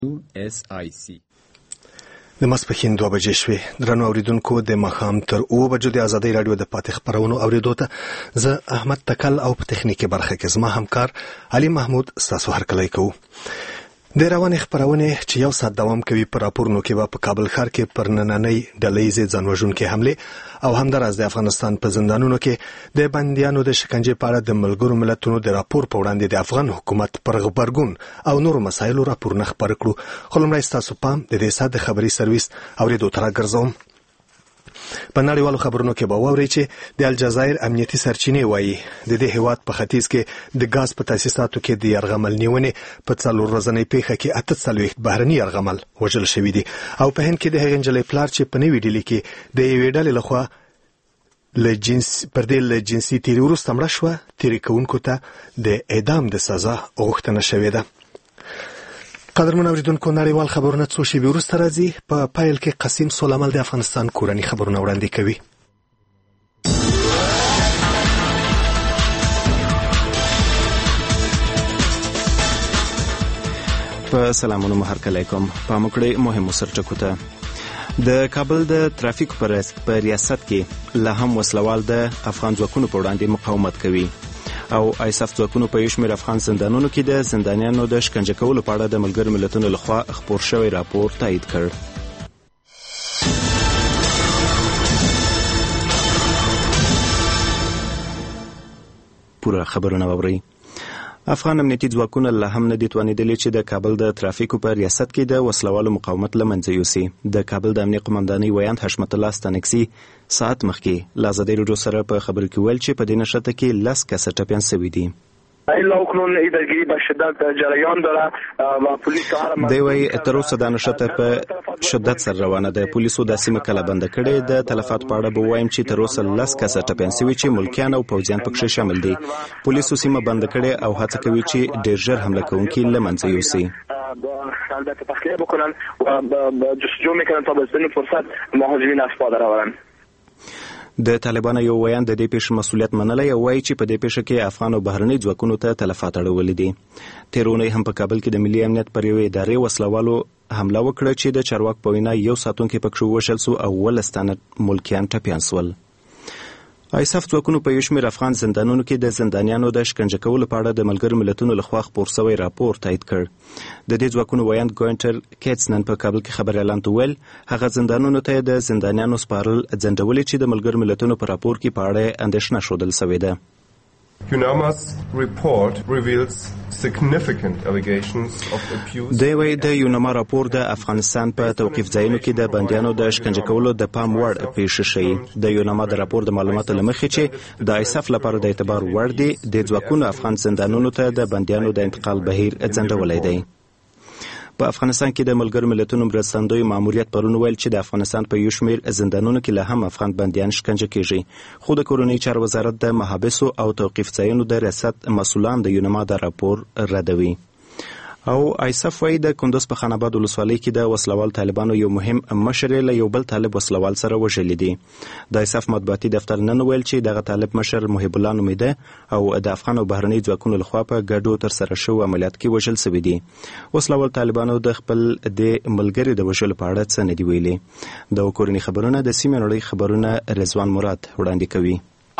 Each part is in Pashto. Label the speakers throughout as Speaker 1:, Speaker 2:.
Speaker 1: SIC.
Speaker 2: د ماسپښین 2 بجې شوې. درنو اوریدونکو، د ماښام تر 9 بجو د ازادۍ راډیو د پاتې خبرونو اوریدو ته زه احمد تکل او په تخنیکي برخه کې زما همکار علي محمود ستاسو هرکلی کوو. د روانې خبرونه چې یو ساعت دوام کوي په راپورونو کې به په کابل ښار کې پر نننۍ ډلهییزې ځانوژونکې حملې او همداراز د افغانستان په زندانونو کې د بندیانو د شکنجې په اړه د ملګرو ملتونو د راپور په وړاندې د افغان حکومت پر غبرګون او نورو مسایلو راپورونه خپاره کړو. خو لومړی ستاسو پام د دې ساعت د خبري سرویس اوریدو ته راګرځوم. په نړیوالو خبرونو کې به واورئ چې د الجزایر امنیتي سرچینې وایي د دې هیواد په ختیځ کې د غاز په تاسیساتو کې د یرغمل نیونې په 4 ورځنۍ پیښه کې 48 بهرني یرغمل وژل شوي دي. او په هند کې د هغې نجلۍ پلار چې په نوې ډیلي کې د یوې ډلې لخوا له جنسي تیري وروسته مړه شوه، تیري کوونکو ته د اعدام د سزا غوښتنه شوې ده. قدرمن اوریدونکو، نړیوال خبرونه څو شېبې وروسته راځي. په پایل کې قاسم سلیمال د افغانستان کورني خبرونه وړاندې کوي.
Speaker 3: په سلامونو هرکلی کوم. پام وکړئ مهمو سرټکو ته. د کابل د ترافیک په ریاست کې لا هم وسلوال د افغان ځواکونو په وړاندې مقاومت کوي او ایساف ځواکونو په یو شمېر افغان زندانونو کې د زندانیانو د شکنجه کولو په اړه د ملګرو ملتونو لخوا خپور شوی راپور تایید کړ. پوره خبرونه واورئ. افغان امنیتي ځواکونه لا هم نه دي توانېدلي چې د کابل د ترافیکو په ریاست کې د وسلوالو مقاومت له منځه یوسي. د کابل د امنیه قومندانۍ ویاند حشمت الله ستانکسي ساعت مخکې له ازادۍ راډیو سره په خبرو کې ویل چې په دې نښته کې 10 کسه ټپیان شوي دي. دی وایي تر اوسه دا نښته په شدت سره روانه ده. پولیسو دا سیمه کله بنده کړې. د تلفات په اړه به وایم چې تر اوسه 10 کسه ټپیان شوي چې ملکیان او پوځیان پکې شامل دي. پولیسو سیمه بنده کړې او هڅه کوي چې ډېر ژر حمله کوونکي له منځه یوسي.
Speaker 4: البته تخلیه بکنن و جستجو میکنن تا بزدن فرصت مهاجرین اسپاده راورن.
Speaker 3: د طالبانو یو ویان د دې پیښې مسؤلیت منلی او وایي چې په دې پیښه کې افغان او بهرني ځواکونو ته تلفات اړولي دي. تېره اونۍ هم په کابل کې د ملي امنیت پر یوې ادارې وسلوالو حمله وکړه چې د چارواکو په وینا یو ساتونکی پکې ووژل سو او 12 تنه ملکیان ټپیان سول. ایساف ځواکونو په یو شمېر افغان زندانونو کې د زندانیانو د شکنجه کولو په اړه د ملګرو ملتونو لخوا خپور شوی راپور تایید کړ. د دې ځواکونو ویاند ګوینټر کیټس نن په کابل کې خبر اعلان ویل هغه زندانونو ته د زندانیانو سپارل ځنډولې چې د ملګرو ملتونو په راپور کې په اړه اندېښنه ښودل شوې ده.
Speaker 5: UNAMA's report reveals significant allegations of abuse.
Speaker 3: دی وایي د یوناما راپور د افغانستان په توقیف ځایونو کې د بندیانو د شکنجه کولو د پام وړ پیښې ښیي. د یوناما د راپور د معلوماتو له مخې چې د ایساف لپاره د اعتبار وړ دي د ځواکونو افغان زندانونو ته د بندیانو د انتقال بهیر ځنډولی دی. په افغانستان کې د ملګرو ملتونو مرستندوی ماموریت پرون ویل چې د افغانستان په یو شمېر زندانونو کې لا هم افغان بندیان شکنجه کیږي. خو د کورنۍ چارو وزارت د محابسو او توقیف ځایونو د ریاست مسؤلان د یوناما د راپور ردوي. او ایساف وایي د کندوز په خان آباد ولسوالۍ کې د وسلوال طالبانو یو مهم مشر له یو بل طالب وسلوال سره وژلي دي. د ایساف مطبوعاتي دفتر نن ویل چې دغه طالب مشر محب الله نومیده او د افغان او بهرني ځواکونو لخوا په ګډو ترسره شوي عملیات کې وژل شوي دي. وسلوال طالبانو د خپل د ملګري د وژلو په اړه څه نه دي ویلي. د کورني خبرونه د سیمې نړۍ خبرونه رضوان مراد وړاندې کوي.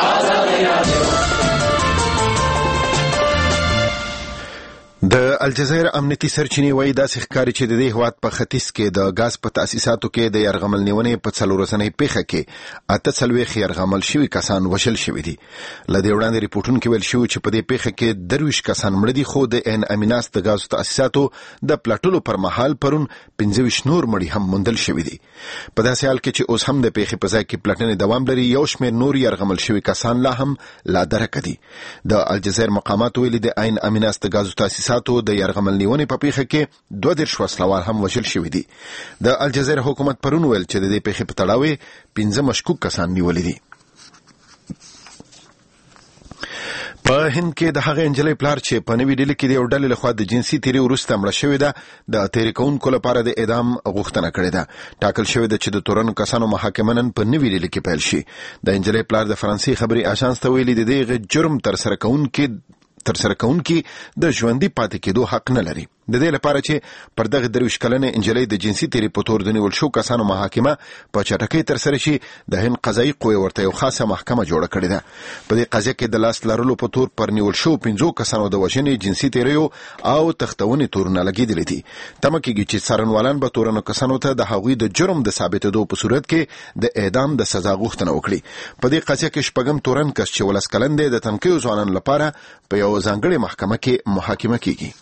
Speaker 6: د الجزایر امنیتي سرچینې وایي داسې ښکاري چې د دې هیواد په ختیځ کې د غاز په تاسیساتو کې د یرغمل نیونې په 4 ورځنۍ پیښه کې 48 یرغمل شوي کسان وژل شوي دي. له دې وړاندې ریپورټونو کې ویل شوي چې په دې پیښه کې 23 کسان مړه دي، خو د عین امیناس د غاز تاسیساتو د پلټلو پر مهال پرون 25 نور مړي هم موندل شوي دي. په داسې حال کې چې اوس هم د پیښې په ځای کې پلټنې دوام لري، یو شمېر نور یرغمل شوي کسان لا هم لا درکه دي. د الجزایر مقامات ویلي د عین امیناس د غاز تاسیساتو د یرغمل نیونې په پیښه کې 22 وسلوال هم وژل شوي دي. د الجزایر حکومت پرون ویل چې د دې پیښې په تړاو 15 مشکوک کسان نیولي دي. په هند کې د هغې نجلۍ پلار چې په نوې ډیلي کې د یو ډلې لخوا د جنسي تیري وروسته مړه شوې ده د تیري کوونکو لپاره د اعدام غوښتنه کړې ده. ټاکل شوې ده چې د تورنو کسانو محاکمه نن په نوې ډیلي کې پیل شي. د نجلۍ پلار د فرانسې خبري اژانس ته ویلي د دې جرم ترسره کوونکي د ژوندۍ پاتې کېدو حق نه لري. د دې لپاره چې پر دغه 23 کلنې انجلۍ د جنسي تیری په تور د نیول شو کسانو محاکمه په چټکۍ تر سره شي د هند قضایي قوې ورته یو خاصه محکمه جوړه کړې ده. په دې قضیه کې د لاس لرلو په تور پر نیول شو 15 کسانو د وژنې، جنسي تیریو او تختونې تورونه لګیدلې دي. تمه کېږي چې څارنوالان به تورنو کسانو ته د هغوی د جرم د ثابتېدو په صورت کې د اعدام د سزا غوښتنه وکړي. په دې قضیه کې شپږم تورن کس چې 19 کلن دی د تنقیو ځوانانو لپاره په یو ځانګړې محکمه کې محاکمه کیږي.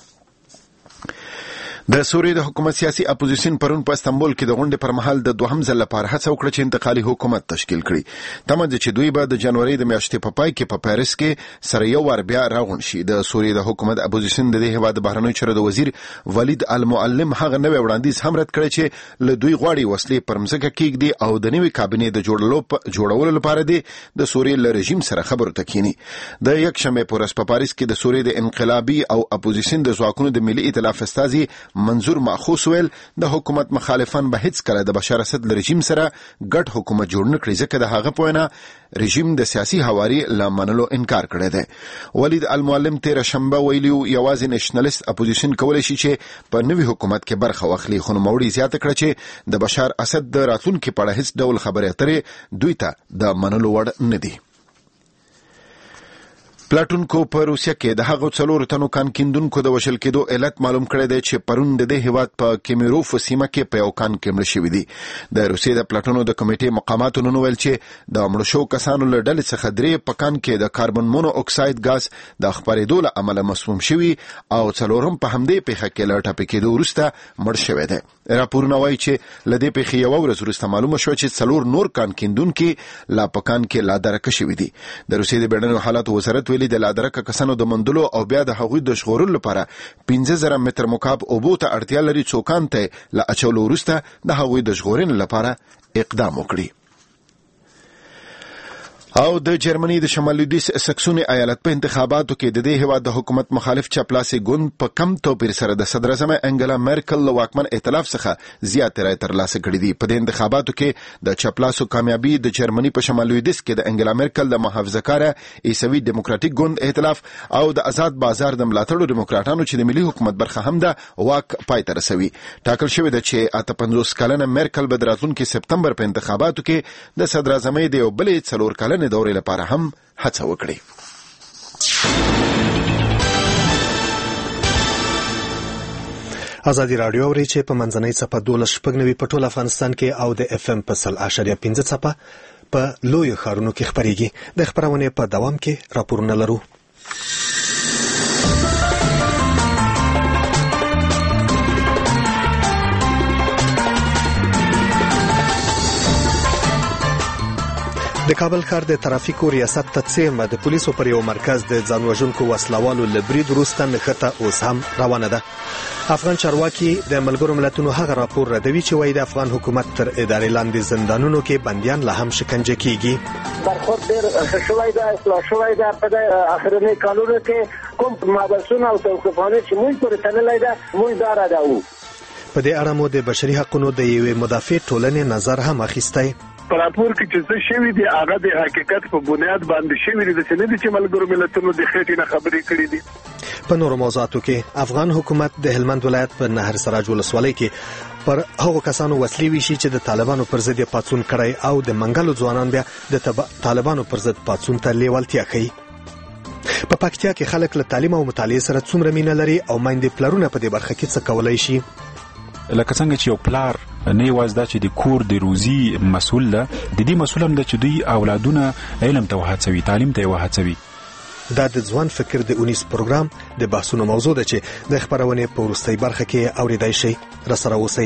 Speaker 6: د سوریې د حکومت سیاسي اپوزیشن پرون په استانبول کې د غونډې پر مهال د دوهم ځل لپاره هڅه وکړه چې انتقالي حکومت تشکیل کړي. تمه ده چې دوی به د جنوري د میاشتې په پای کې په پاریس کې سره یو ور بیا راغون شي. د سوریې د حکومت اپوزیشن د دې هیواد بهرنیو چارو د وزیر ولید المعلم هغه نوې وړاندیز هم رد کړی چې له دوی غواړي وسلې پر مځکه کېږدي او د نوې کابینې د جوړولو لپاره د سوریې له رژیم سره خبرو ته کینی. د یکشنبه په ورځ په پاریس کې د سوریې د انقلابي او اپوزیشن د ځواکونو د ملي ائتلاف استازي منظور ماخوس ویل د حکومت مخالفان به هیڅ کله د بشار اسد له رژیم سره ګډ حکومت جوړ نه کړي ځکه د هغه په وینا رژیم د سیاسي حواري لا منلو انکار کړی دی. ولید المعلم تیر شنبه ویلو یوازې نېشنلیست اپوزیشن کولای شي چې په نوي حکومت کې برخه واخلي، خو نوموړي زیاته کړه چې د بشار اسد د راتلونکي په اړه هیڅ ډول خبرې اترې دوی ته د منلو وړ نه دي. پلاټونکو په روسیه کې د هغو 4 تنو کان کیندونکو د وشل کېدو علت معلوم کړی دی چې پرون د دې هیواد په کیمیروف سیمه کې په یو کان کې مړ شوي دي. د روسیې د پلاټونو د کمیټې مقاماتو نن ویل چې د مړ شو کسانو له ډلې څخه 3 په کان کې د کاربن مونو اکساید ګاز د خپرېدو له امله مسموم شوي او 4 په همدې پیښه کې له ټاپې کېدو وروسته مړ شوی دی. راپورونه وایي چې له دې پیښې یو ورځ وروسته معلومه شوه چې 4 نور کان کیندونکي لا په کان کې لا درکه شوي دي. د روسیې د بیړنیو حالاتو وزارت ویلي د لا درکه کسانو د مندلو او بیا د هغوی د ژغورلو لپاره 15,000 متر مکعب اوبو ته اړتیا لري څو کان ته له اچولو وروسته د هغوی د ژغورنې لپاره اقدام وکړي. او د جرمني د شمال لویدیځ سکسوني ایالت په انتخاباتو کې د دې هیواد د حکومت مخالف چپلاسي ګوند په کم توپیر سره د صدر اعظم انګلا مرکل له واکمن ائتلاف څخه زیات رای ترلاسه کړې دي. په دې انتخاباتو کې د چپلاسو کامیابی د جرمني په شمال لویدیځ کې د انګلا مرکل د محافظه‌کاره عیسوي ډیموکراټیک ګوند ائتلاف او د آزاد بازار د ملاتړو ډیموکراټانو چې د ملي حکومت برخه هم ده واک پای ته رسوي. ټاکل شوی ده چې 58 کلنه مرکل به د راتلونکي سپتمبر په انتخاباتو کې د صدر اعظم د یو بلې 4 کلنې دورې لپاره هم هڅه وکړي.
Speaker 2: ازادي راډیو اوري چې په منځنۍ څپه 12.9 په ټول افغانستان کې او د FM په 100.5 څپه په لوی ښارونو کې خبريږي. د خبرونه په دوام کې راپورونه لرو. د کابل ښار د ترافیکو ریاست ته څیرمه د پولیسو پر یو مرکز د ځانوژونکو وسلوالو له برید وروسته نښته اوس هم روانه ده. افغان چارواکي د ملګرو ملتونو هغه راپور ردوي چې وایي د افغان حکومت تر ادارې لاندې زندانونو کې بندیان لا هم شکنجه کیږي.
Speaker 1: برخورد ډېر شوی ده، اصلاح شوی ده. په اخرنۍ کالونو کې کوم محبسونه او توقفخانې چې موږ پورې تړلی ده موږ دا ردوو.
Speaker 2: په دې اړه مو د بشري حقوقو د یوې مدافع ټولنې نظر هم اخیستی.
Speaker 7: په راپور کې چې څه شوي دي هغه د حقیقت په بنیاد باندې شوي دي، چې نه دي چې ملګرو ملتونو د خېټې نه خبرې کړې دي.
Speaker 2: په نورو موضوعاتو کې افغان حکومت د هلمند ولایت په نهر سراج ولسوالۍ کې پر هغو کسانو وسلې ویشي چې د طالبانو پر ضد پاڅون کړی او د منګلو ځوانان بیا د طالبانو پر ضد پاڅون ته لیوالتیا کوي. په پکتیا کې خلک له تعلیم او مطالعې سره څومره مینه لري او میندې پلرونه په دې برخه کې څه کولای شي.
Speaker 8: لکه څنګه چې یو پلار نه یوازې دا چې د کور د روزي مسؤل ده، د دې مسؤل هم ده چې دوی اولادونه علم ته وهڅوي، تعلیم ته وهڅوي.
Speaker 2: دا د ځوان فکر د 19 پروګرام د بحثونو موضوع ده چې د خبرونې په وروستۍ برخه کې اوریدای شئ. راسره اوسئ.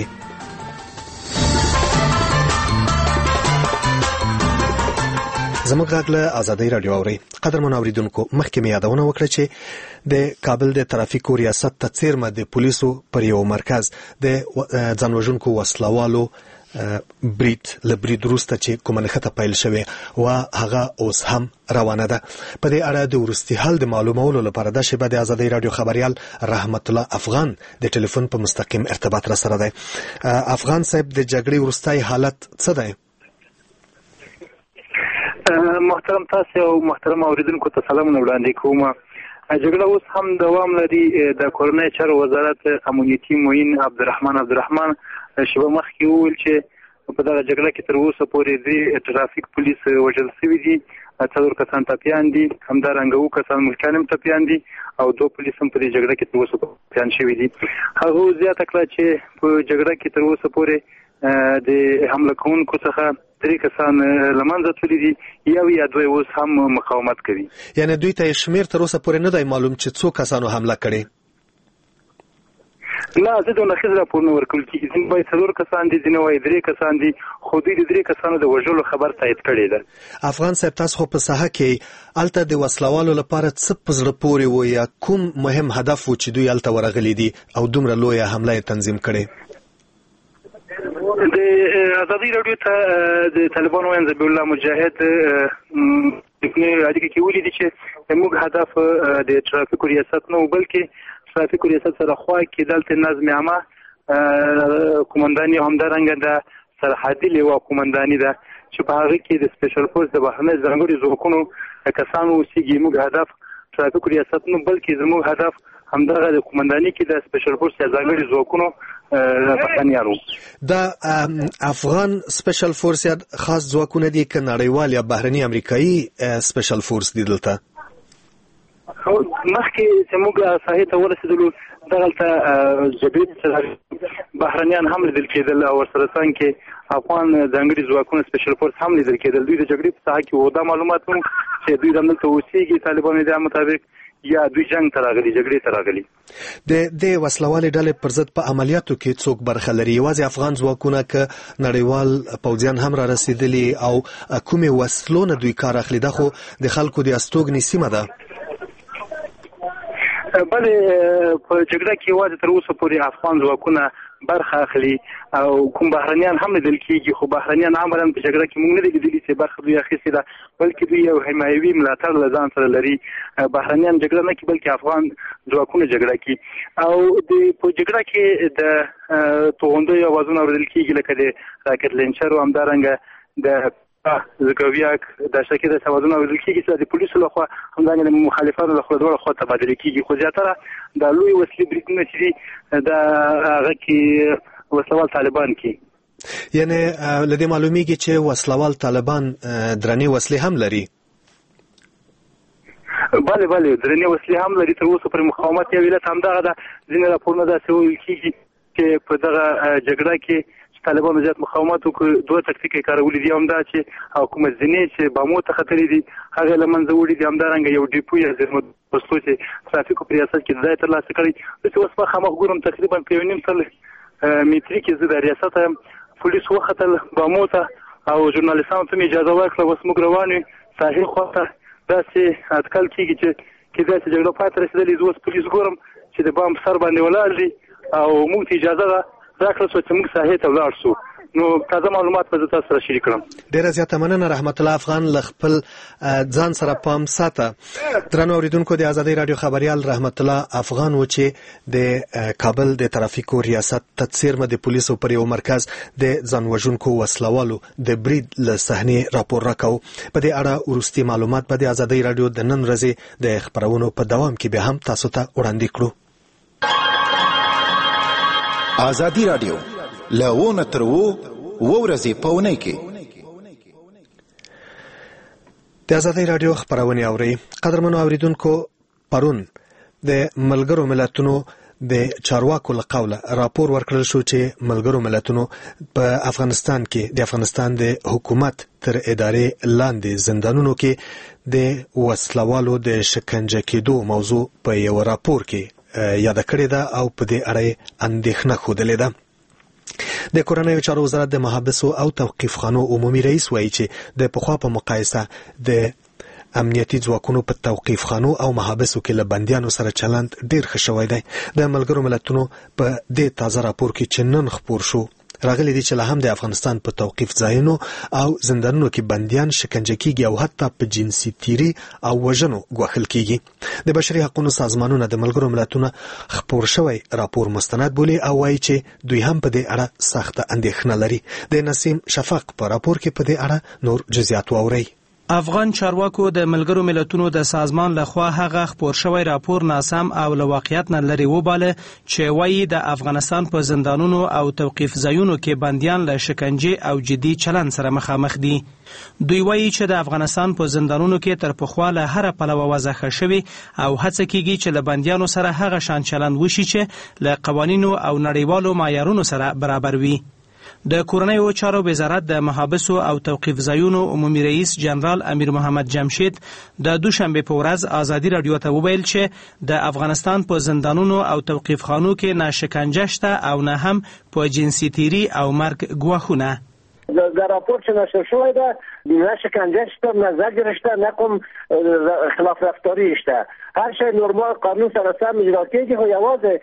Speaker 2: زموږ غږ له ازادي راډیو اوري. قدرمن اوریدونکو، مخکې مې یادونه وکړه چې د کابل د ترافیکو ریاست ته څیرمه د پولیسو پر یو مرکز د ځانوژونکو وسلوالو برید وروسته چې کومه نښته پیل شوې و هغه اوس هم روانه ده. په دې اړه د وروستي حال د معلومولو لپاره د شبکې د ازادي راډیو خبريال رحمت الله افغان د ټلیفون په مستقیم ارتباط را سره دی. افغان صاحب، د جګړې وروستي حالت څه دی؟
Speaker 9: محترم تاسو او محترم اوریدونکو ته سلامونه وړاندې کوم. جګړه اوس هم دوام لري. د کورنۍ چارو وزارت امنیتي معین عبدالرحمن شپه مخکې وویل چې په دغه جګړه کې تر اوسه پورې 3 ټرافیک پولیس وژل شوي دي، 4 کسان ټپیان دي، همدارنګه 2 کسان ملکیان هم ټپیان دي او 2 پولیس هم په دې جګړه کې تر اوسه ټپیان شوي دي. هغه زیاته کړه چې په جګړه کې تر اوسه پورې د حمله کوونکو څخه 3 کسان له منځه تللي دي، یو یا 2 اوس هم مقاومت کوي.
Speaker 2: یعنی دوی ته شمیر تر اوسه پورې نه دی معلوم چې څو کسانو حمله کړې؟
Speaker 9: لا زه د نخیز راپورونه ورکول کېږي، ځینې وایي 4 کسان دي، ځینې وایي 3 کسان دي، خو دوی د 3 کسانو د وژلو خبر تایید کړی ده.
Speaker 2: افغان صاحب تاسو خو په ساحه کې الته د وسلوالو لپاره څه په زړه پورې و یا کوم مهم هدف و چې دوی الته ورغلي دي او دومره لویه حمله تنظیم کړې؟
Speaker 9: د ازادي راډیو ته د طالبانو وین ذبیح الله مجاهد اړیکې کې ویلي دي چې موږ هدف د ټرافیکو ریاست نه بلکې ټرافیکو ریاست سره خوا کې دلته نظم عامه قومنداني همدارنګه د سرحدي لیوا قومنداني ده چې په هغه کې د سپیشل فورس د بهرنۍ ځانګړي ځواکونو کسانو اوسېږي. موږ هدف ټرافیکو ریاست نه بلکې زموږ هدف همدغه د قومنداني کې د سپیشل فورس یا ځانګړي ځواکونو بهرنیانو.
Speaker 2: د افغان سپیشل فورس یا خاص ځواکونه دي که نړیوال یا بهرني امریکایي سپیشل فورس دي دلته؟
Speaker 9: مخکې چې موږ ساحې ته ورسېدلو دغلته جبهې بهرنیان هم لیدل کېدل او ورسره څنګ کې افغان ځانګړي ځواکونه سپیشل فورس هم لیدل کېدل. دوی د جګړې په ساحه کې ودا معلومات وو چې دوی دلته اوسېږي طالبانو د مطابق یا دوی جنگ ته راغلي، جګړې ته راغلي.
Speaker 2: د وسلوالې ډلې پر ضد په عملیاتو کې څوک برخه لري؟ یوازې افغان ځواکونه که نړیوال پوځیان هم را رسېدلي او کومې وسلو نه دوی کار اخلي؟ دا خو د خلکو د استوګنې سیمه ده.
Speaker 9: بلې په جګړه کې یوازې تر اوسه پورې افغان ځواکونه برخه اخلي او کوم بهرنیان هم لیدل کېږي، خو بهرنیان عملاً په جګړه کې موږ نه دي لیدلي چې برخه دوی اخیستې ده، بلکې دوی یو حمایوي ملاتړ له ځان سره لري. بهرنیان جګړه نه کوي بلکې افغان ځواکونه جګړه کوي او په جګړه کې د توغندیو اوازونه اورېدل کېږي لکه د راکټ لینچر او همدارنګه د زګویاک د شکل د توازن اورېدل کېږي چې د پولیسو لخوا همدارنګه د مخالفانو لخوا دواړه خوا تبادله کېږي، خو زیاتره د لوی وسلې بریدونه چې دي د هغه کې وسلوال طالبان کې.
Speaker 2: یعنی له دې معلومیږي چې وسلوال طالبان درنې وسلې هم لري؟
Speaker 9: بله درنې وسلې هم لري. تر اوسه پر مقاومت یو علت همدغه ده. ځینې راپورونه داسې ویل کېږي چې په دغه جګړه کې طالبانو زیات مقاومت وکړ، 2 تکتیکې کارولې دي، هم دا چې حکومت ځینې چې بامو ته خطرې دي هغه له منځه وړي دي، همدارنګه یو ډیپو یا زیرمد پستو چې ترافیکو په ریاست کې ځای ترلاسه کړی. چې اوس په خامخ ګورم تقریبا په 1.5 متري کې زه د ریاست پولیس وختل بامو ته او ژورنالیستانو ته اجازه ورکړه. اوس موږ روان یو ساحل خواته، داسې اټکل کېږي چې کېدای شي جګړه پای ته رسېدلې. زه اوس پولیس ګورم چې د بام سر باندې ولاړ دي او موږ ته اجازه راکړه چې موږ ساحې ته ولاړ شو. نو تازه معلومات به تاسو سره شریک کړم.
Speaker 2: ډیره زیاته مننه رحمت الله افغان. له خپل ځان سره پام ساته. درنو اوریدونکو، د ازادي رادیو خبريال رحمت الله افغان و چې د کابل د ترافیکو ریاست تڅیرمه د پولیسو پر یو مرکز د ځانوژونکو وسلوالو د برید له صحنې راپور راکاو. په دې اړه ورستي معلومات به د ازادي رادیو د نن ورځې د خبرونو په دوام کې به هم تاسو ته وړاندې کړو.
Speaker 6: ازادي رادیو لونه تر ورځې پاونې کې
Speaker 2: د ازادي رادیو خبرونه اوري. قدرمنو اوریدونکو، پرون د ملګرو ملتونو د چارواکو له قوله راپور ورکړل شو چې ملګرو ملتونو په افغانستان کې د افغانستان د حکومت تر ادارې لاندې زندانونو کې د وسلوالو د شکنجه کېدو موضوع په یو راپور کې یاد کړی ده او په دې اړه اندېښنه خوده ده. د کورنیو چارو وزارت د محابسو او توقیف خانو عمومي رئیس وایي چې د پخوا په مقایسه د امنیتي ځواکونو په توقیف خانو او محابسو کې له بندیانو سره چلند ډیر ښه شوی دی. د ملګرو ملتونو په دې تازه راپور کې چې نن خپور شو راغلي دي چې له هم د افغانستان په توقیف ځایونو او زندانونو کې بندیان شکنجه کیږي او حتی په جنسي تیری او وژنو ګواښل کیږي. د بشري حقوقو سازمانونه د ملګرو ملتونو خپور شوی راپور مستند بولي او وایي چې دوی هم په دې اړه سخته اندېښنه لري. د نسیم شفق په راپور کې په دې اړه نور جزئیات واوري.
Speaker 10: افغان چارواکو د ملګرو ملتونو د سازمان لخوا هغه خپور شوی راپور ناسم او له واقعیت نه لرې وباله چې وایي د افغانستان په زندانونو او توقیف ځایونو کې بندیان له شکنجې او جدي چلند سره مخامخ دي. دوی وایي چې د افغانستان په زندانونو کې تر پخوا له هر پلوه وضع ښه شوې او هڅه کیږي چې له بندیانو سره هغه شان چلند وشي چې له قوانینو او نړیوالو معیارونو سره برابر وي. د کورنیو چارو وزارت د محابسو او توقیف ځایونو عمومي رئیس جنرال امیر محمد جمشید د دوشنبه په ورځ ازادي رادیو ته وویل چې د افغانستان په زندانونو او توقیف خانو کې نه شکنجه شته او نه هم په جنسي تیری او مرګ ګواښونه.
Speaker 1: در راپور چې نشر شوی ده نه شکنجه شته، نه زجر شته، نه کوم خلاف رفتاری شته. هر شی نورمال قانون سره سم اجرا کیږي، خو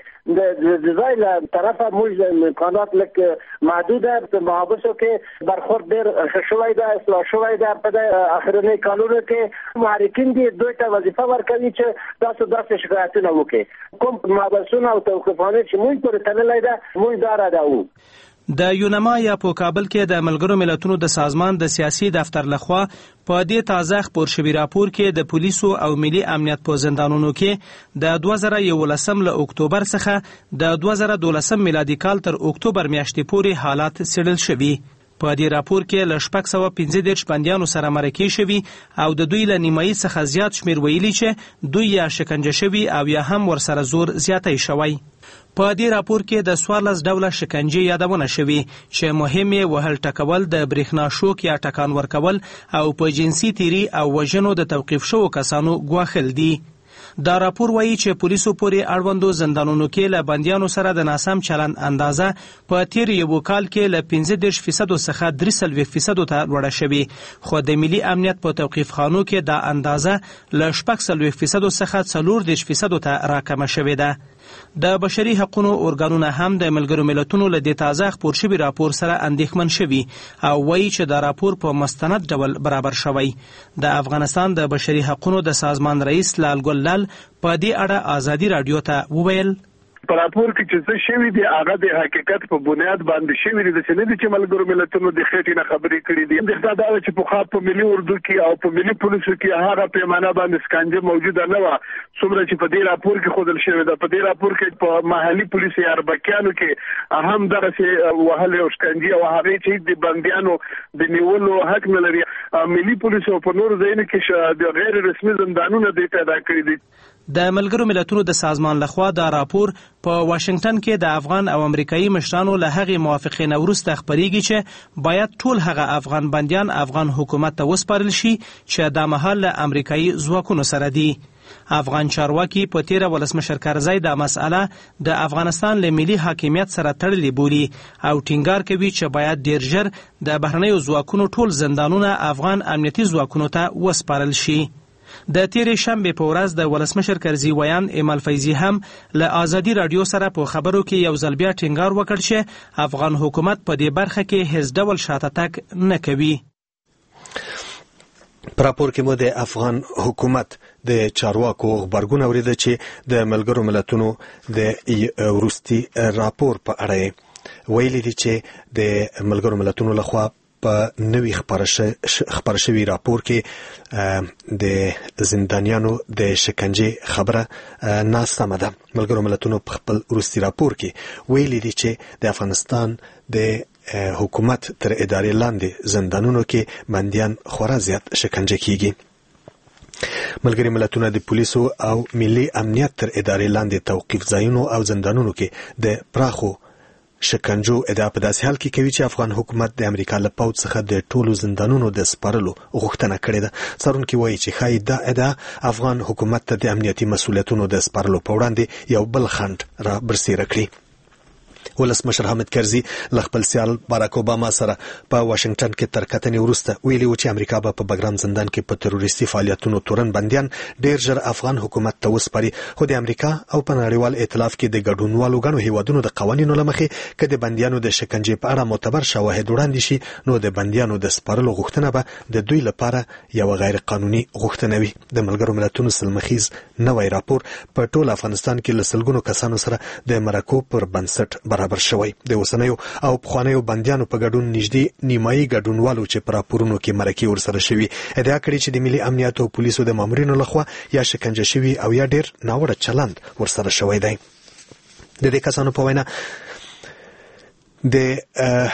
Speaker 1: یوازې د ځای له طرفه موږ امکانات لږ محدوده په محابسو کې برخورد ډېر ښه شوی ده، اصلاح شوی ده. په اخرنۍ کالونو کې محرکین دي دوی ته وظیفه ورکوي چې تاسو داسې شکایتونه وکړئ. کوم محبسونه او توقیفخانې چې موږ پورې تړلی ده موږ دا ردوو.
Speaker 10: د یونما یا په کابل کې د ملګرو ملتونو د سازمان د سیاسي دفتر لخوا په دې تازه خپور شوي راپور کې د پولیسو او ملي امنیت په زندانونو کې د 2011 له اکتوبر څخه د 2012 میلادي کال تر اکتوبر میاشتې پورې حالات څېړل شوي. په دې راپور کې له 615 بندیانو سره مرکې شوي او د دوی له نیمایي څخه زیات شمیر ویلي چې دوی یا شکنجه شوي او یا هم ورسره زور زیاتی شوی. په دې راپور کې د 14 ډوله شکنجې یادونه شوي چې مهم یې وهل ټکول، د برېښنا شوک یا ټکان ورکول او په جنسي تیری او وژنو د توقیف شوو کسانو ګواښل دي. دا راپور وایي چې پولیسو پورې اړوندو زندانونو کې له بندیانو سره د ناسم چلند اندازه په تیر یو کال کې له 15% څخه 43% ته لوړه شوې، خو د ملي امنیت په توقیف خانو کې دا اندازه له 40% څخه 40% ته راکمه شوې ده. د بشري حقوقو ارګانونه هم د ملګرو ملتونو له دې تازه خپور شوي راپور سره اندېښمن شوي او وایي چې دا راپور په مستند ډول برابر شوی. د افغانستان د بشري حقوقو د سازمان رئیس لال ګل لال په دې اړه ازادي رادیو ته وویل
Speaker 7: په راپور کې چې څه شوي دي هغه د حقیقت په بنیاد باندې شوي دي، چې نه دي چې ملګرو ملتونو د خېټې نه خبرې کړي دي. دا دا چې په خاص په ملي اردو کې او په ملي پولیسو کې هغه پیمانه باندې سکنجه موجوده نه و څومره چې په دې راپور کې ښودل شوی ده. په دې راپور کې په محلي پولیس یا اربکیانو کې هم دغسې وهل او شکنجه او هغې چې د بندیانو د نیولو حق نه لري. ملي پولیسو په نورو ځایونو کې د غیر رسمي زندانونه دی پیدا کړي دي.
Speaker 10: د ملګرو ملتونو د سازمان لخوا دا راپور په واشنگټن کې د افغان او امریکایي مشرانو له هغې موافقې نه وروسته خپریږي چې باید ټول هغه افغان بندیان افغان حکومت ته وسپارل شي چې دا مهال له امریکایي ځواکونو سره دي. افغان چارواکي په تیره ولسمشر کرزی دا مسأله د افغانستان له ملي حاکمیت سره تړلې بولي او ټینګار کوي چې باید ډیر ژر د بهرنیو ځواکونو ټول زندانونه افغان امنیتي ځواکونو ته وسپارل شي. د تیرې شنبې په ورځ د ولسمشر کرزي ویان ایمل فیضي هم له ازادي رادیو سره په خبرو کې یو ځل بیا ټینګار وکړ چې افغان حکومت په دې برخه کې هیڅ ډول شاته تګ نه کوي.
Speaker 2: په راپور کې مو د افغان حکومت د چارواکو غبرګون اورېده چې د ملګرو ملتونو د وروستي راپور په اړه ویلي دي چې د ملګرو ملتونو لخوا په نوي خپاره شوي راپور کې د زندانیانو د شکنجې خبره ناسمه ده. ملګرو ملتونو په خپل وروستي راپور کې ویلي دي چې د افغانستان د حکومت تر ادارې لاندې زندانونو کې بندیان خورا زیات شکنجه کیږي. ملګري ملتونه د پولیسو او ملي امنیت تر ادارې لاندې توقیف ځایونو او زندانونو کې د پراخو شکنجو ادعا په داسې حال کې کوي چې افغان حکومت د امریکا له پوځ څخه د ټولو زندانونو د سپارلو غوښتنه کړې ده. څارونکي وایي چې ښایي دا ادعا افغان حکومت ته د امنیتي مسؤلیتونو د سپارلو په وړاندې یو بل خنډ را برسېره کړي. ولسمشر حامد کرزي له خپل سیال باراک اوباما سره په واشنگټن کې تر کتنې وروسته ویلي و چې امریکا به په بګرام زندان کې په تروریستي فعالیتونو تورن بندیان ډیر ژر افغان حکومت ته وسپاري، خو د امریکا او په نړیوال ائتلاف کې د ګډونوالو ګڼو هیوادونو د قوانینو له مخې که د بندیانو د شکنجې په اړه معتبر شواهد وړاندې شي نو د بندیانو د سپارلو غوښتنه به د دوی لپاره یو غیر قانوني غوښتنه وي. د ملګرو ملتونو سلمخیز نوی راپور په ټول افغانستان کې له سلګونو کسانو سره د مرکو پر بنسټ برابر شوی. د اوسنیو او پخوانیو بندیانو په ګډون نږدې نیمایي ګډونوالو چې په راپورونو کې مرکې ورسره شوي ادعا کړې چې د ملي امنیت او پولیسو د مامورینو لخوا یا شکنجه شوي او یا ډېر ناوړه چلند ورسره شوی دی. د دې کسانو په وینا د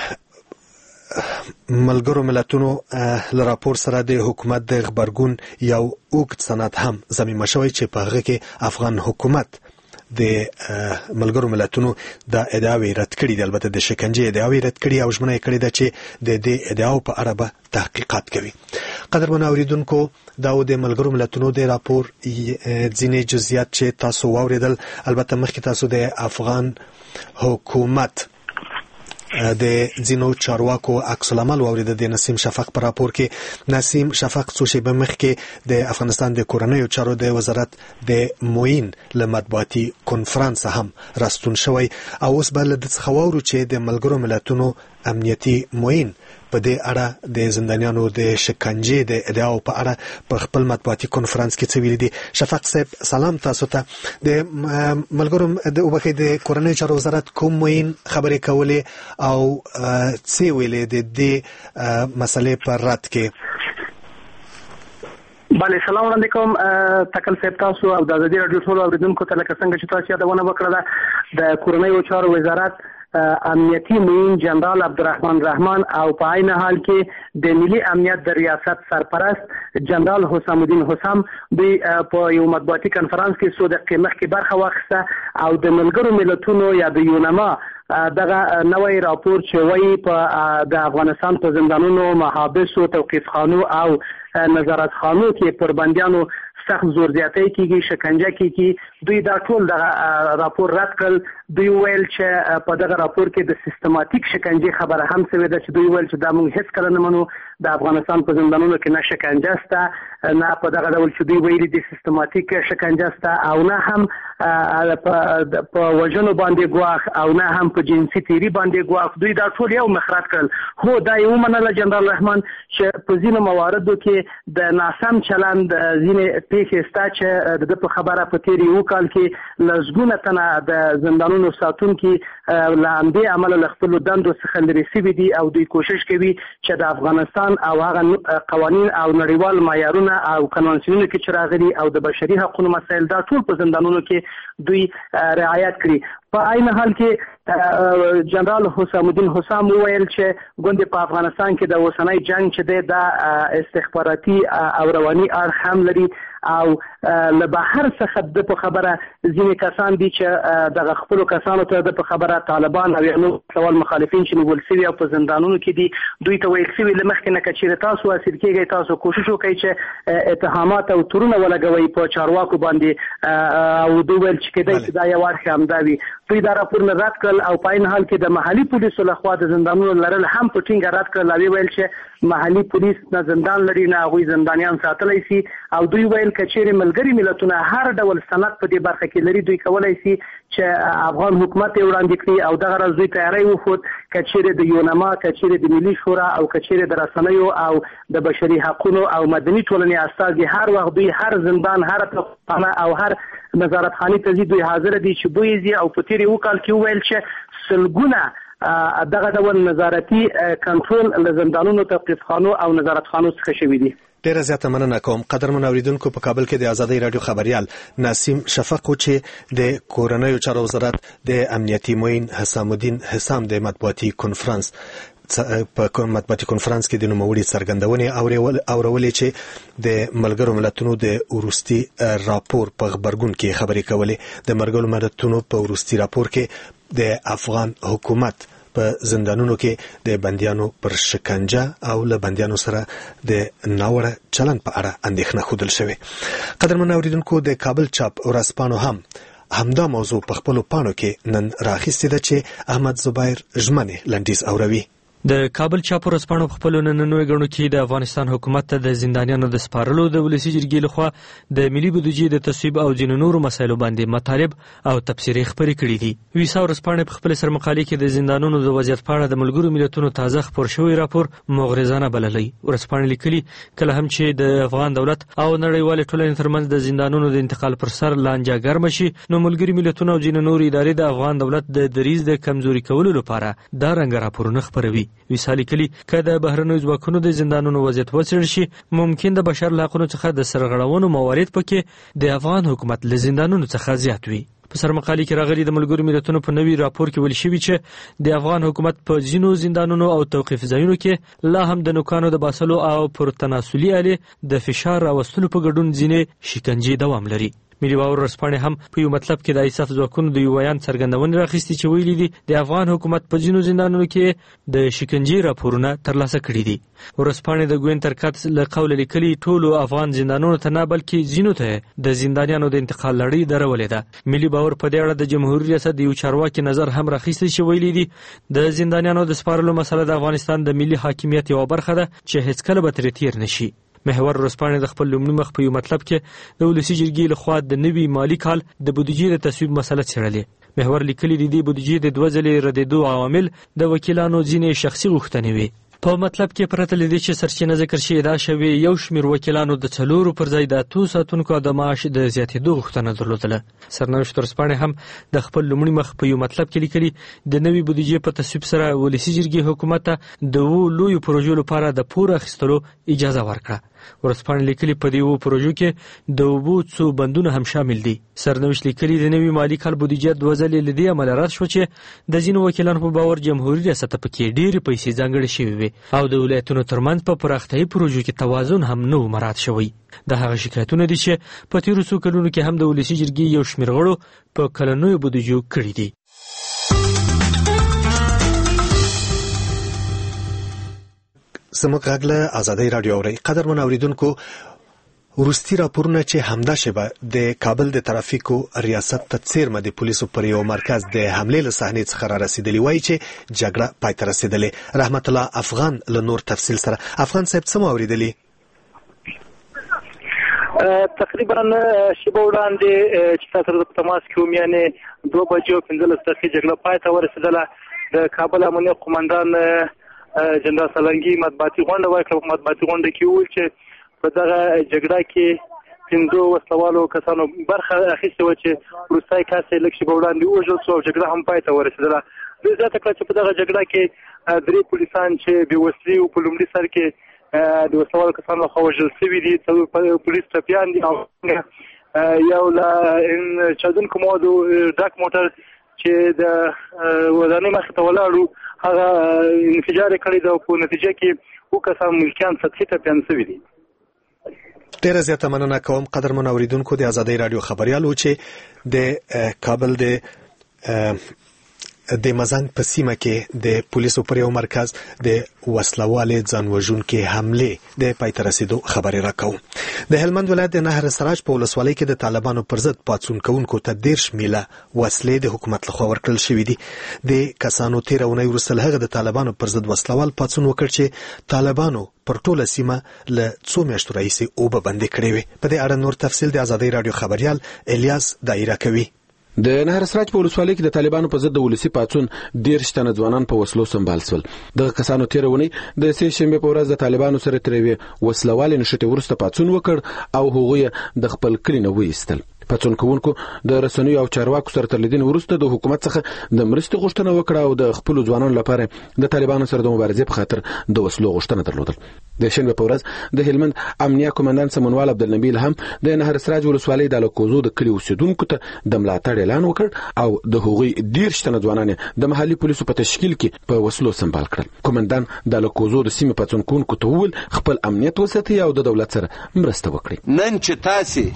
Speaker 2: ملګرو ملتونو له راپور سره د حکومت د غبرګون یو اوږد سند هم ضمیمه شوی چې په هغه کې افغان حکومت د ملګرو ملتونو د ادعاوې رد کړي دي. البته د شکنجې ادعاوې رد کړي او ژمنه یې کړې ده چې د دې ادعاو په اړه به تحقیقات کوي. قدرمنو اوریدونکو دا د ملګرو ملتونو د راپور ځینې جزئیات چې تاسو واوریدل. البته مخکې تاسو د افغان حکومت د ځینو چارواکو عکس العمل واوریده. د نسیم شفق په راپور کې نسیم شفق څو شیبه مخکې د افغانستان د کورنیو چارو د وزارت د معین له مطبوعاتي کنفرانس هم راستون شوی او اوس به له دې څخه واورو چې د ملګرو ملتونو امنیتي معین په دې اړه د زندانیانو د شکنجې د ادعاو په اړه په خپل مطبوعاتي کنفرانس کې څه ویلي دي. شفق صاحب سلام تاسو ته. د ملګرو د کورنیو چارو وزارت کوم معین خبرې کولې او څه ویلې د دې مسلې په رد کې؟
Speaker 11: بله سلام علیکم تکل صاحب تاسو او د ازادي راډیو ټول اوریدونکو ته لکه څنګه چې تاسو یادونه وکړه د کورنیو چارو وزارت امنیتي معین جنرال عبدالرحمن رحمان او په عین حال کې د ملي امنیت د ریاست سرپرست جنرال حسام الدین حسام دوی په یو مطبوعاتي کنفرانس کې څو دقیقې مخکې برخه واخیسته او د ملګرو ملتونو یا د یونما دغه نوې راپور چې وایي په د افغانستان په زندانونو، محابسو، توقیفخانو او نظارتخانو کې پر بندیانو سخت زور زیاتی کیږي، شکنجه کیږي. دوی دا ټول د راپور رد کړل. دوی ویل چې په دغه راپور کې د سیستماتیک شکنجه خبره هم شوې ده چې دوی ویل چې دا موږ هیڅ کله نه منو. د افغانستان په زندانونو کې نه شکنجه شته، نه په دغه ډول چې دوی ویلي د سیستماتیک شکنجه شته او نه هم په وژنو باندې ګواښ او نه هم په جنسي تیری باندې ګواښ. دوی دا ټول یو مخرج کړل. هو دا یې ومنله جنرال رحمان چې په ځینو مواردو کې د ناسم چلند ځینې پیښې شته چې د په خبره په تیر یو کال کې لسګونه تنه د زندانونو ساتونکي له همدې امله له خپلو دندو څخه لرې شوي دي او دوی کوشش کوي چې د افغانستان او هغه قوانین او نړیوال معیارونه او کنوانسیونونه کې چې راغلي او د بشري حقوقو مسایل دا ټول په زندانونو کې دوی رعایت کړي. په عین حال کې جنرال حسام الدین حسام وویل چې ګوندې په افغانستان کې د اوسنۍ جنگ چې دی دا استخباراتي او رواني اړخ هم لري او له بهر څخه د په خبره ځینې کسان دي چې دغه خپلو کسانو ته د په خبره طالبان او نور سوال مخالفین چې نیول شوي او په زندانونو کې دي دوی ته ویل شوي له مخکې نه که چېرې تاسو اسیر کېږئ تاسو کوشش وکړئ چې اتهامات او تورونه ولګوئ په چارواکو باندې او دوی ویل چې کېدای چې دا یو اړخ همدا وي. دوی دا راپورونه رد کړل او په عین حال کې د محلي پولیسو لخوا د زندانونو لرل هم په ټینګه رد کړل او ویل چې محلي پولیس نه زندان لري نه هغوی زندانیان ساتلی شي او دوی ویل که چېرې ملګري ملتونه هر ډول سند په دې برخه کې لري دوی کولی شي چې افغان حکومت یې وړاندې کړي او دغه راز دوی تیاری وښود که چېرې د یونما، که چېرې د ملي شورا او که چېرې د رسنیو او د بشري حقونو او مدني ټولنې استازي هر وخت دوی هر زندان، هر توقفخانه او هر نظارتخانې ته ځي دوی حاضر دي چې بوی ځي او په تېر یو کال کې وویل چې سلګونه دغه ډول نظارتي کنټرول له زندانونو، توقیفخانو او نظارتخانو څخه شوي دي.
Speaker 2: ډیره زیاته مننه کوم. قدرمن اوریدونکو په کابل کې د ازادي رادیو خبريال نسیم شفق چې د کورنیو چارو وزارت د امنیتي معین حسام الدین حسام د مطبوعاتي کنفرانس په مطبوعاتي کنفرانس کې د نوموړي څرګندونې اورولې چې د ملګرو ملتونو د وروستي راپور په خبرګون کې خبرې کولې. د ملګرو ملتونو په وروستي راپور کې د افغان حکومت په زندانونو کې د بندیانو پر شکنجه او له بندیانو سره د ناوړه چلند په اړه اندېښنه ښودل شوې. قدرمن اوریدونکو د کابل چاپ ورځپاڼو هم همدا موضوع په خپلو پاڼو کې نن راخیستې ده چې احمد زبیر ژمنې لنډیز اوروي.
Speaker 12: د کابل چاپ ورځپاڼو په خپلو نننیو غړو کې د افغانستان حکومت ته د زندانیانو د سپارلو د ولسي جرګې لخوا د ملي بودیجې د تصویب او ځینو نورو مسایلو باندې مطالب او تبصرې خپرې کړې دي. ویسا ورځپاڼه په خپل سرمقالې کې د زندانونو د وضعیت په اړه د ملګرو ملتونو تازه خپور شوی راپور مغرضانه بللی. ورځپاڼه لیکلي کله هم چې د افغان دولت او نړیوال ټولنې ترمنځ د زندانونو د انتقال پر سر لانجه ګرمه شي نو ملګري ملتونه او ځینو نورو ادارې د افغان دولت د دریځ د کمزوري کولو لپاره دا رنګ راپورونه خپروي. ویسا لیکلي که د بهرنیو ځواکونو د زندانونو وضعیت وڅېړل شي ممکن د بشر له حقونو څخه د سرغړونو موارد پکې د افغان حکومت له زندانونو څخه زیات وي. په سرمقالې کې راغلي د ملګرو ملتونو په نوي راپور کې ویل شوي چې د افغان حکومت په ځینو زندانونو او توقیف ځایونو کې لا هم د نوکانو د باسلو او پر تناسلي آلې د فشار راوستلو په ګډون ځینې شکنجې دوام لري. ملي باور ورځپاڼې هم په یو مطلب کې د ایساف ځواکونو د یو بیان څرګندونې راخیستې چې ویلي دي د افغان حکومت په ځینو زندانونو کې د شکنجې راپورونه ترلاسه کړي دي. ورځپاڼې د ګوین ترکات له قوله لیکلي ټولو افغان زندانونو ته نه بلکې ځینو ته د زندانیانو د انتقال لړۍ درولې ده. ملي باور په دې اړه د جمهوریت ریاست د یو چارواکي نظر هم راخیستی چې ویلي دي د زندانیانو د سپارلو مسله د افغانستان د ملي حاکمیت یوه برخه ده چې هیڅکله به ترې تیر نشي. محور ورځپاڼې د خپل لومړي مخ په یو مطلب کې د ولسي جرګې لخوا د نوي مالي کال د بودیجې د تصویب مسله څېړلې. محور لیکلي د دې بودیجې د 2 ځلې ردېدو عوامل د وکیلانو ځینې شخصي غوښتنې وي. په مطلب کې پرته له دې چې سرچینه ذکر شي دا شوی یو شمېر وکیلانو د 4 پر ځای د 2 ساعتونکو د معاش د زیاتېدو غوښتنه درلودله. سرنوشت ورځپاڼې هم د خپل لومړي مخ په یو مطلب کې لیکلي د نوي بودیجې په تصویب سره ولسي جرګې حکومت ته د 2 لویو پروژو لپاره د پور اخیستلو اجازه ورکړه. ورځپاڼې لیکلي په دې پروژو کې د اوبو څو بندونه هم شامل دي. سرنوشت لیکلي د نوي مالي کال بودیجه 2 ځلې له دې امله رد شو چې د ځینو وکیلانو په باور جمهوریت ریاست پکې ډېرې پیسې ځانګړې شوې وي او د ولایتونو ترمنځ په پراختیایي پروژو کې توازن هم نه و مراعات شوی. د هغه شکایتونه دي چې په تیرو څو کلونو کې هم د ولسي جرګې یو شمېر غړو په کلنیو بودیجو کړي دي.
Speaker 2: زموږ غږ له ازادۍ راډیو اورئ. قدرمن اوریدونکو وروستي راپورونه چې همدا شبه د کابل د ترافیکو ریاست ته څیرمه د پولیسو پر یو مرکز د حملې له صحنې څخه را رسیدلی وایي چې جګړه پای ته رسیدلې. رحمت الله افغان له نور تفصیل سره. افغان صاحب څه مو اوریدلی؟
Speaker 9: تقریبا شیبه وړاندې چې تاسو سره په تماس کې وم یعنې 2 بجو 15 دقیقې جګړه پای ته ورسېدله. د کابل امنیت قومندان جنرال سالنګي مطبوعاتي غونډه وکړه. مطبوعاتي غونډه کې وویل چې په دغه جګړه کې 5 وسلوالو کسانو برخه اخیستې وه چې وروستی کس یې لږ شیبه وړاندې ووژل شو او جګړه هم پای ته ورسېدله. دوی زیاته کړه چې په دغه جګړه کې 3 پولیسان چې بې وسلې وو په لومړي سر کې د وسلوالو کسانو لخوا وژل شوي دي. 4 پولیس ټپیان دي او یو له چاودونکو موادو ډک موټر چې د ودانۍ مخې ته ولاړو هغه انفجار کړی دی او په نتیجه کې 2 کسان ملکیان سطحي ټپیان شوي دي.
Speaker 2: ډیره زیاته مننه کوم قدرمن اوریدونکو د ازادۍ راډیو خبريالو چې د کابل د مزنګ په سیمه کې د پولیسو پر یو مرکز د وسلوالې ځانوژونکو حمله د پای ته رسیدو خبري راکوم. د هلمند ولایت د نهر سراج په ولسوالۍ کې د طالبانو پر ضد پاڅون کوونکو ته 10 میله وسلې د حکومت لخوا ورکړل شوې دي. د کسانو 13 اونۍ وروسته هغه د طالبانو پر ضد وسلوال پاڅون وکړ چې طالبانو پر ټوله سیمه له 2 میاشتو راهیسې اوبه بندې کړې وي. په دې اړه نور تفصیل د ازادۍ راډیو خبريال الیاس دایره کوي.
Speaker 13: د نهر سراج په ولسوالۍ کې د طالبانو په ضد د ولسی پاڅون 10 تنه ځوانان په وسلو سمبال شول. دغه کسانو 13 اونۍ د سې شنبه په ورځ د طالبانو سره ترې وسلوال نشټه ورسته پاڅون وکړ او هغوی د خپل کلی نه وېستل. پاڅون کوونکو د رسنیو او چارواکو سره تر لیدنې وروسته د حکومت څخه د مرستې غوښتنه وکړه او د خپل ځوانانو لپاره د طالبانو سره د مبارزې په خاطر د وسلو غوښتنه درلودل. د شنبه په ورځ د هلمند امنیه قومندان سمونوال عبدالنبیل هم د نهر سراج ولسوالۍ د لکوزو د کلی اوسیدونکو ته د ملاتړ اعلان وکړ او د هغوی 10 تنه ځوانان د محلي پولیسو په تشکیل کې په وسلو سمبال کړل. قومندان د لکوزو د سیمې پاڅون کوونکو ته وویل خپل امنیت وساتئ او د دولت سره مرسته وکړئ.
Speaker 14: نن چې تاسو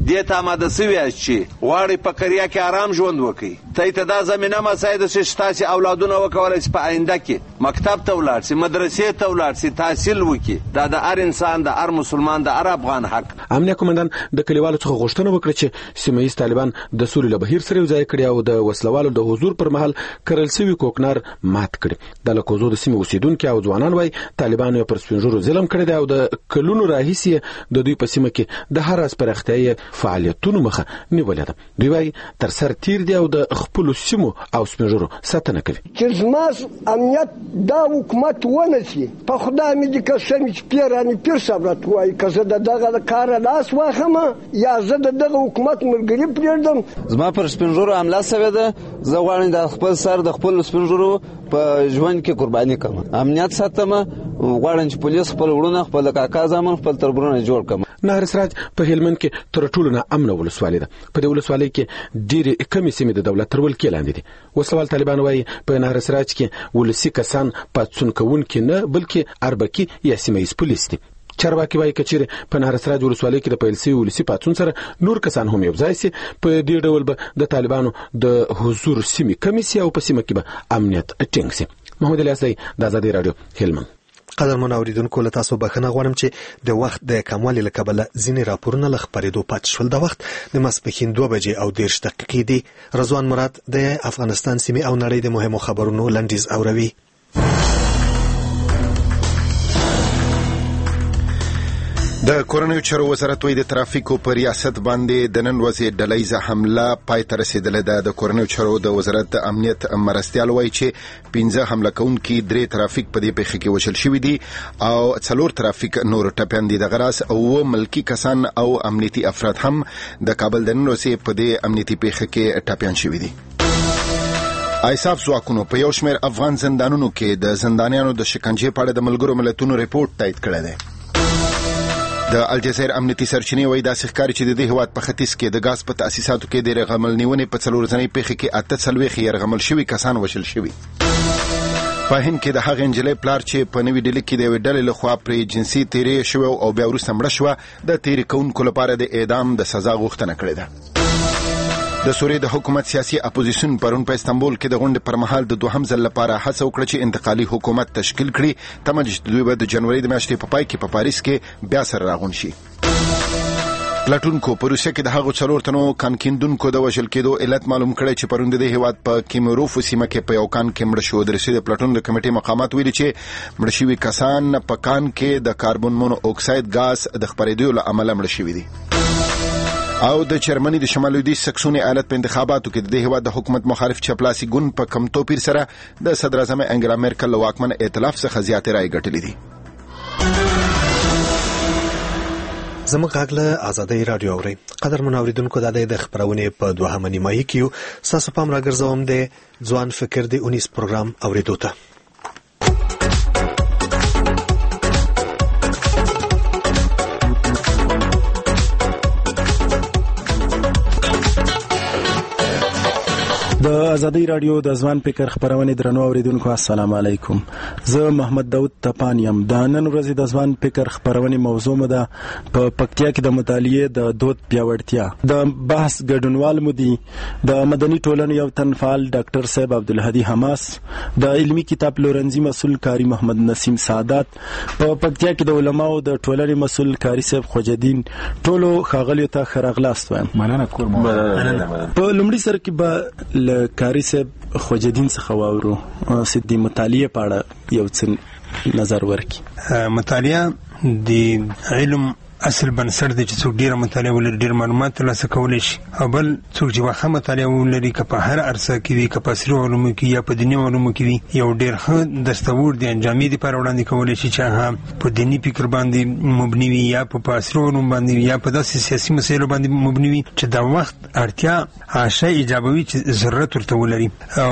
Speaker 14: دې ته آماده سوي یاست چې غواړئ په قریه کې آرام ژوند وکړئ. ته دا زمینه مساعده شي چې تاسې اولادونه وکولی شي په آینده کې مکتب ته ولاړ شي، مدرسې ته ولاړ شي، تحصیل وکړي. دا د هر انسان، د هر مسلمان، د هر افغان حق.
Speaker 13: امنیه قومندان د کلیوالو څخه غوښتنه وکړه چې سیمه ییز طالبان د سولې له بهیر سره یوځای کړي او د وسلوالو د حضور پر مهال کرل سوي کوکنار مات کړي. د لکوزو د سیمې اوسیدونکي او ځوانان وايي طالبانو پر سپینږیرو ظلم کړی دی او د کلونو راهیسې د دوی په سیمه کې د هر اس پراختیايي فعالیتونو مخه نیولې ده. دوی وايي تر سر تیر دی او د خپل سیمو او سپینږیرو ساتنه کوي.
Speaker 15: چې زما امنیت دا حکومت ونسي په خدای مې دې قسم چې پیرانی پیر صبرت وایي که زه دغه کار لاس واخم یا زه دغه حکومت ملګری پرېږدم.
Speaker 14: زما پر سپینږیرو حمله سوې ده. زه غواړم د خپل سر د خپل سپینږیرو په ژوند کې قرباني کوم، امنیت ساتم. غواړم چې پولیس خپل وړونه، خپل کاکا زامن، خپل تربرونه جوړ کړم.
Speaker 13: نهر سراج په هلمند کې تر ټولو نه امن ولسوالۍ ده. په دې ولسوالۍ کې ډېرې کمې سیمې د دولت تر ولکې لاندې دي. وسوال طالبان وايي په نهر سراج کې ولسي کسان پاڅون کوونکي نه بلکې اربکي یا سیمه ییز پولیس دي. چارواکي وايي کچېرې په نهر سراج ولسوالۍ کې د پیل سوي ولسي پاڅون سره نور کسان هم یو ځای سي، په دې ډول به د طالبانو د حضور سیمې کمې سي او په سیمه کې به امنیت ټینګ سي. محمد الیاس د آزادۍ راډیو هلمند.
Speaker 2: قدرمن اوریدونکو له تاسو بخښنه غواړم چې د وخت د کموالي له کبله ځینې راپورونه له خپرېدو پاتې شول. د وخت د ماسپښین 2:30 دی. رضوان مراد د افغانستان سیمې او نړۍ د مهمو خبرونو لنډیز اوروي.
Speaker 6: د کورنیو چارو وزارت وایي د ترافیکو په ریاست باندې د نن ورځې ډلهیزه حمله پای ته رسېدلې ده. د کورنیو چارو د وزارت د امنیت مرستیال وایي چې 15 حمله کوونکي 3 ترافیک په دې پیښه کې وژل شوي دي او 4 ترافیک نور ټپیان دي. دغه راز او ملکی کسان او امنیتي افراد هم د کابل د نن ورځې په دې امنیتي پیښه کې ټپیان شوي دي. ایساف ځواکونو په یو شمېر افغان زندانونو کې د زندانیانو د شکنجې په اړه د ملګرو ملتونو ریپورت تایید کړی دی. د الجزایر امنیتي سرچینې وایي داسې ښکاري چې د دې هېواد په ختیځ کې د ګاز په تاسیساتو کې د یرغمل نیونې په 4 ورځنۍ پیښه کې 48 یرغمل شوي کسان وژل شوي. په هند کې د هغې نجلۍ پلار چې په نوې ډیلي کې د یوې ډلې لخوا پرې جنسي تیرې شوې او بیا وروسته مړه شوه، د تیرې کوونکو لپاره د اعدام د سزا غوښتنه کړې ده. د سوریې د حکومت سیاسي اپوزیسیون پرون په استانبول کې د غونډې پر مهال د دوهم ځل لپاره هڅه وکړه چې انتقالي حکومت تشکیل کړي. تمه ده چې دوی به د جنوري د میاشتې په پای کې په پاریس کې بیا سره راغونډ شي. پلټونکو په روسیه کې د هغو 4 تنو کان کیندونکو د وژل کېدو علت معلوم کړی چې پرون د دې هېواد په کیمیروف سیمه کې په یو کان کې مړه شو. د روسیې د پلټون د کمیټې مقامات ویلي چې مړه شوي کسان په کان کې د کاربن مونو اکساید ګاز د خپرېدو له امله مړه شوي دي. او د جرمني د شمال لویدیځ سکسوني ایالت په انتخاباتو کې د دې هېواد د حکومت مخالف چپلاسي ګوند په کم توپیر سره د صدر اعظم انګلا میرکل له واکمن ائتلاف څخه زیاتې رایې ګټلې دي.
Speaker 2: زموږ غږ له آزادۍ راډیو اورئ. قدرمن اوریدونکو د خپرونې په دوهمه نیمایي کې ستاسو پام راګرځوم د ځوان فکر د 19 پروګرام اوریدو ته.
Speaker 16: د آزادۍ راډیو د ځوان فکر خبرونه درنو اوریدونکو السلام علیکم. زه محمد داود تپان یم. د نن ورځې د ځوان فکر خبرونه موضوع مو ده په پکتیا کې د مطالعې د دود پیاوړتیا. د بحث ګډونوال مو دي د مدني ټولنې یو تن فعال ډاکټر صاحب عبدالهادي حماس، د علمي کتاب پلورنځي مسؤل کاری محمد نسیم سعادت، په پکتیا کې د علماو د ټولنې مسؤل کاری صاحب خوجدین. ټولو ښاغلیو ته ښه راغلاست وایم.
Speaker 8: مننه کور مو.
Speaker 16: په لومړي سر کې به کاری صاحب خوجدین څخه واورو چې د مطالعې په اړه یو څه نظر ورکړي.
Speaker 17: مطالعه د علم اصل بنسټ دی چې څوک ډیره مطالعه ولري ډیر معلومات ترلاسه کولی شي، او بل څوک چې واخه مطالعه ولري که په هر عرصه کې وي، که په عصري علومو کې یا په دیني علومو کې وي، یو ډیر ښه دستور د انجامې دپاره وړاندې کولی شي چې هغه په دیني فکر باندې مبني وي یا په عصري علوم باندې وي یا په داسې سیاسي مسایلو باندې مبني وي چې د وخت اړتیا شی ایجابوي چې ضرورت ورته ولري.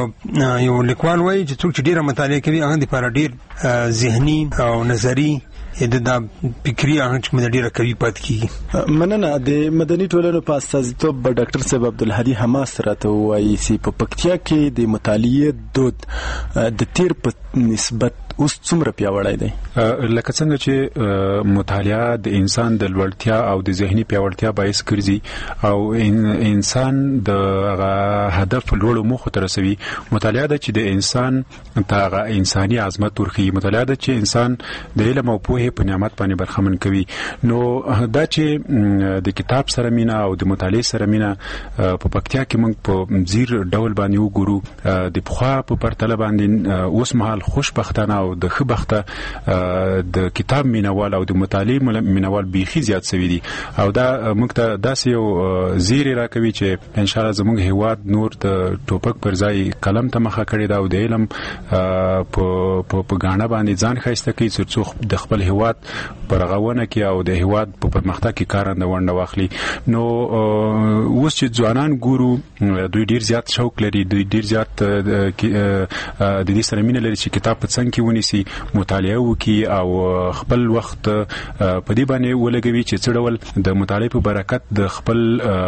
Speaker 17: یو لیکوال وایي چې څوک چې ډیره مطالعه کوي هغه دپاره ډیر ذهني او نظري د فکری هغه چې ډیره کوي پات کیږي.
Speaker 16: مننه. د مدني ټولنو په استازیتوب ډاکټر صاحب عبدالهادي حماس راته وایي چې په پکتیا کې د مطالعې دود د تیر په نسبت اوس څومره پیاوړی دی؟
Speaker 8: لکه څنګه چې مطالعه د انسان د لوړتیا او د ذهني پیاوړتیا باعث ګرځي او انسان د هدف لوړو موخو ته رسوي. مطالعه د چې د انسان ته انساني عظمت ورخي. مطالعه د چې انسان د علم او پوهې په نعمت باندې برخمن کوي. نو دا چې د کتاب سره مینا او د مطالعې سره مینا په پکتیا کې موږ په زیر ډول باندې وګورو. د پخوا په پرتله باندې اوس مهال خوشبختانه د خبخته د کتاب مینوال او د مطالعې مینوال بیخي زیات شوی دي او دا موږ ته داسې یو زیری راکوي چې ان شاء الله زموږ هیواد نور د ټوپک پر ځای قلم ته مخه کړی دا او د علم په غاڼه باندې ځان ښایسته کوي چې د خپل هیواد پر غوونه کې او د هیواد په پرمختګ کې کارنده ونډه واخلي. نو اوس چې ځوانان ګورو دوی ډیر زیات شوق لري، دوی ډیر زیات د دې سره مینه لري چې کتاب په څنګ کې ونیسي، مطالعه وکړي او خپل وخت په دې باندې ولګوي چې څه ډول د مطالعې په برکت د خپل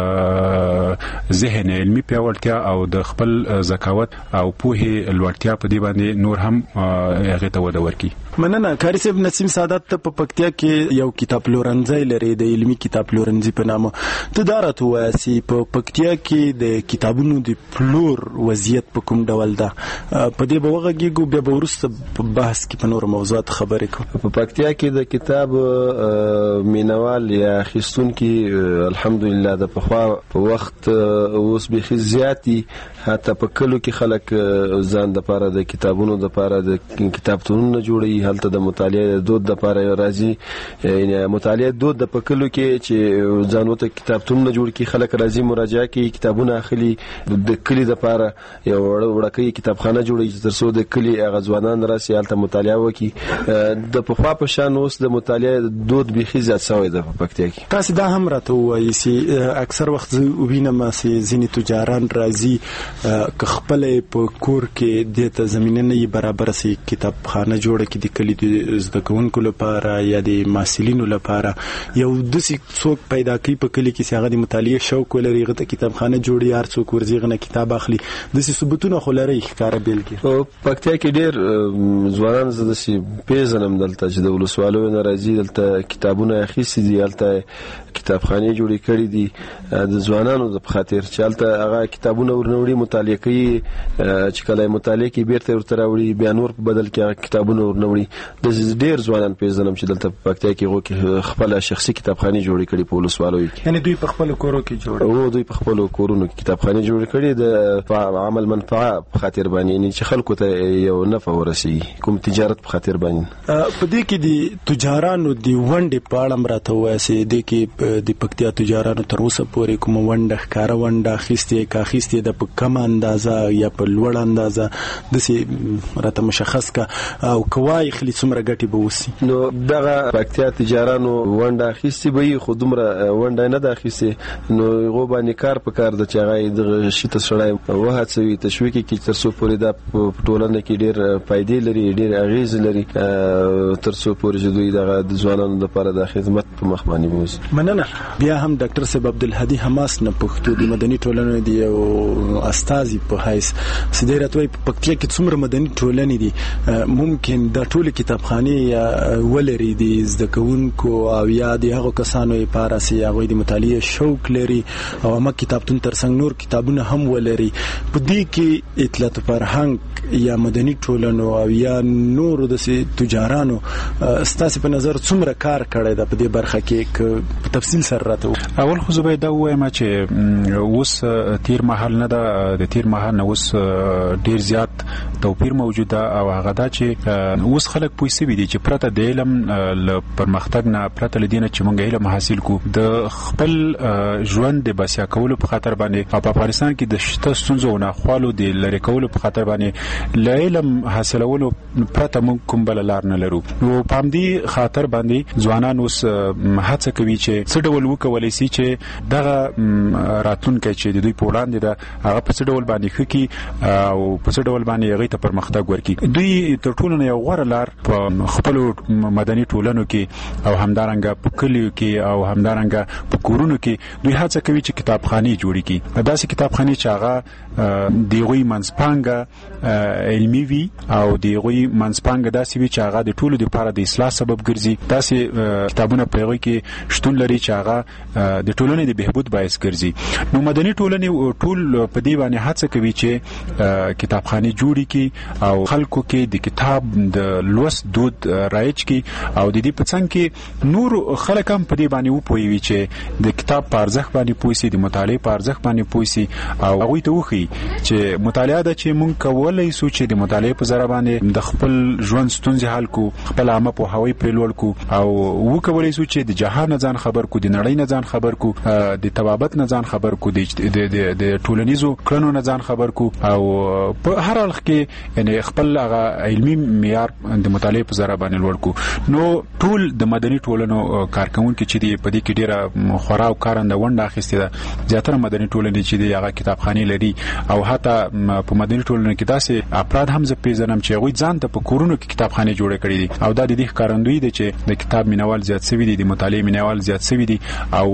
Speaker 8: ذهن علمي پیاوړتیا او د خپل ذکاوت او پوهې لوړتیا په دې باندې نور هم هغه ته وده ورکړي.
Speaker 16: مننه. کاری صاحب، نسیم سعادت ته په پکتیا کې یو کتاب پلورنځی لري د علمي کتاب پلورنځي په نامه. ته دا راته ووایه چې په پکتیا کې د کتابونو د پلور وضعیت په کوم ډول ده؟ په دې به وغږیږو، بیا به وروسته په بحث کې په نورو موضوعات خبرې کوو.
Speaker 18: په پکتیا کې د کتاب مینوال یا اخیستونکي الحمدلله د پخوا په وخت اوس بیخي زیات دي. حتی په کلو کې خلک ځان د پاره د کتابونو د پاره د کتابتونونو جوړي، هلته د مطالعې دود د پاره راځي. یعنی مطالعې دود د پکلو کې چې ځان وته کتابتونونه جوړ کی، خلک راځي مراجعه کوي، کتابونه اخلي. د کلی د پاره یو وړکې کتابخانه جوړي ترڅو د کلی هغه ځوانان راسي هلته مطالعه وکړي. د پخوا په شان اوس د مطالعې دود بیخي زیات شوی دی په پکتیا کې.
Speaker 16: تاسو دا هم راته وایي چې اکثر وخت وینم چې ځینې تجاران راځي که خپل په کور کې د ته زمينه نه برابر سي کتابخانه جوړه کړي د کلی د زده کوونکو لپاره یا د محصلینو لپاره، یو د څوک پیدا کوي په کلی کې چې هغه د مطالعې شوق ولري، هغه ته کتابخانه جوړي، هر څوک ورځي غنه کتاب اخلي. د ثبوتونو خو لري ښکارا بیل کې.
Speaker 18: او پکتیا کې ډېر ځوانان زده سي پیژنم دلته چې د ولسوالو نه راځي، دلته کتابونه اخیستي دي، دلته کتابخانه جوړې کړې دي د ځوانانو د خاطر چې دلته هغه کتابونه ورنوړي مطالعه کوي، چې کله مطالعه کې بیرته ورته راوړي بیا نور په بدل کې کتابونه ورنوړي. د ډېر ځوانان پیژنم چې دلته په پکتیا کې خپل شخصي کتابخانه جوړې کړې په ولسوالو کې.
Speaker 16: یعنی دوی په خپل کورو کې جوړ
Speaker 18: دوی په خپل کورونو کې کتابخانه جوړې کړې د عمل منفعه په خاطر باندې، یعنی چې خلکو ته یو نفع ورسي، کوم تجارت په خاطر باندې.
Speaker 16: په دې کې د تجارانو د ونډې په اړه راته وایي د کې د پکتیا تجارانو تر اوسه پورې کوم ونډه ښکارا ونډه اخیستې د په کم اندازه یا په لوړ اندازه د سي راته مشخص کا او کوای خلی څومره ګټي به وسی.
Speaker 18: نو دغه پکتیا تجارانو ونډه اخیستې به خو دومره ونډه نه ده اخیستې، نو غو باندې کار په کار د چاغې د شته سړی وهڅوي تشویق کې تر څو پورې د ټولنه کې ډېر فائدې لري، ډېر اغیز لري، تر څو پورې دوی د ځوانانو لپاره د خدمت په مخ باندې ووسی.
Speaker 16: مننه. بیا هم ډاکټر صاحب عبدالهادي حماس نه پښتو د مدني ټولنې دی او استازي په حیث سیدراتوي په پکتیا کې څومره مدني ټولنې دي، ممکن د ټول کتابخانه ولري د زده کوونکو او یا د هغو کسانو لپاره چې هغه د مطالعې شوق لري او ما کتابتون ترڅنګ نور کتابونه هم ولري. په دې کې اطلاعات فرهنګ یا مدني ټولنو او یا نور د تجارانو ستاسو په نظر څومره کار کړی دا په دې برخه کې په تفصیل سره راته؟
Speaker 8: اول خو زه باید دا ووایم چې اوس تیر مهال نه ده، د تیر مهال نه اوس ډیر زیات توپیر موجوده او هغه دا چې اوس خلک پوه سوي دي چې پرته د علم له پرمختګ نه، پرته له دې نه چې موږ علم حاصل کو، د خپل ژوند د بسیا کولو په خاطر باندې او په افغانستان کې د شته ستونزو نه خالو د لری کولو په خاطر باندې علم حاصلولو پرته موږ کوم بل لار نه لرو. نو په همدې خاطر باندې ځوانان اوس هڅه کوي چې څه ډول وکولای شي چې دغه راتلونکي چې د دوی په وړاندې ده هغه په څه ډول باندې خکې او په څه ډول باندې هغه ته پرمختګ ورکړي. دوی تر ټولو نه یو غوره لار په خپل مدني ټولنو کې او همدارنګه په کلیو کې او همدارنګه په کورونو کې دوی هڅه کوي چې کتابخانې جوړې کړي. داسې کتابخانې چې هغه دیغوی منځپانګه علمي وي او دیغوی منځپانګه داسې وي چې هغه د ټولو لپاره د اصلاح سبب ګرځي. داسې کتابونه په هغه کې شتون لري چې هغه د ټولنې د بهبود باعث ګرځي. نو مدني ټولنې ټول په دې باندې هڅه کوي چې کتابخانې جوړې کړي او خلکو کې د کتاب د لوست دود رایج کړي او د دې په څنګ کې نور خلک هم په دې باندې وپوهوي چې د کتاب په ارزښت باندې پوه شي، د مطالعې په ارزښت باندې پوه شي او هغوی ته وښيي چې مطالعه ده چې موږ کولی شو چې د مطالعې په ذریعه باندې د خپل ژوند ستونزې حل کړو، خپل عامه پوهاوی پرې لوړ کړو او وکولی شو چې د جهان نه ځان خبر کړو، د نړۍ نه ځان خبر کړو، د طبابت نه ځان خبر کړو، د ټولنیزو کړنو نه ځان خبر کړو او په هر اړخ کې یعنی خپل هغه علمي معیار د مطالعې په ذریعه باندې لوړ کړو. نو ټول د مدني ټولنو کارکونکو چې دی په دې کې ډیره خورا او کارنده ونډه اخیستې ده. زیاتره مدني ټولنې چې دی هغه کتابخانې لري او حتی په مدني ټولنو کې داسې افراد هم زه پیژنم چې هغوی ځان ته په کورونو کې کتابخانې جوړې کړې دي او دا د دې ښکارندوی دی چې د کتاب مینوال زیات شوي دي، د مطالعې مینوال زیات شوي دي او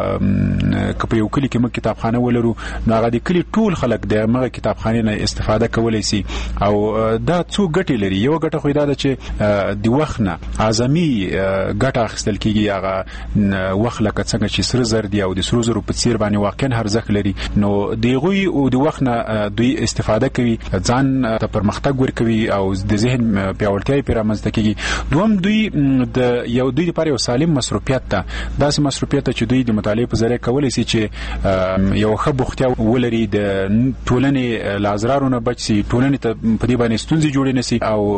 Speaker 8: که په یو کلي کې موږ کتابخانه ولرو نو هغه د کلي ټول خلک د هغه کتابخانې نه استفاده کولی شي او دا څو ګټې لري. یو ګټه خو دا ده چې د وخت نه اعظمي ګټه اخیستل کېږي. هغه وخت لکه څنګه چې سره زر دی او د سرو زرو په څیر باندې واقعا ارزښت لري. نو د هغوی او د وخت نه دوی استفاده کوي، ځان ته پرمختګ ورکوي او د ذهن پیاوړتیا یې پرې رامنځته کېږي. دوهم دوی د یو دوی لپاره یو سالم مصروفیت ده، داسې مصروفیت چې دوی د مطالعې په ذریعه کولی شي چې یو ښه بوختیا ولري، د ټولنې له اضرارو نه بچ شي، ټولنې ته په دې باندې ستونزې جوړې نه شي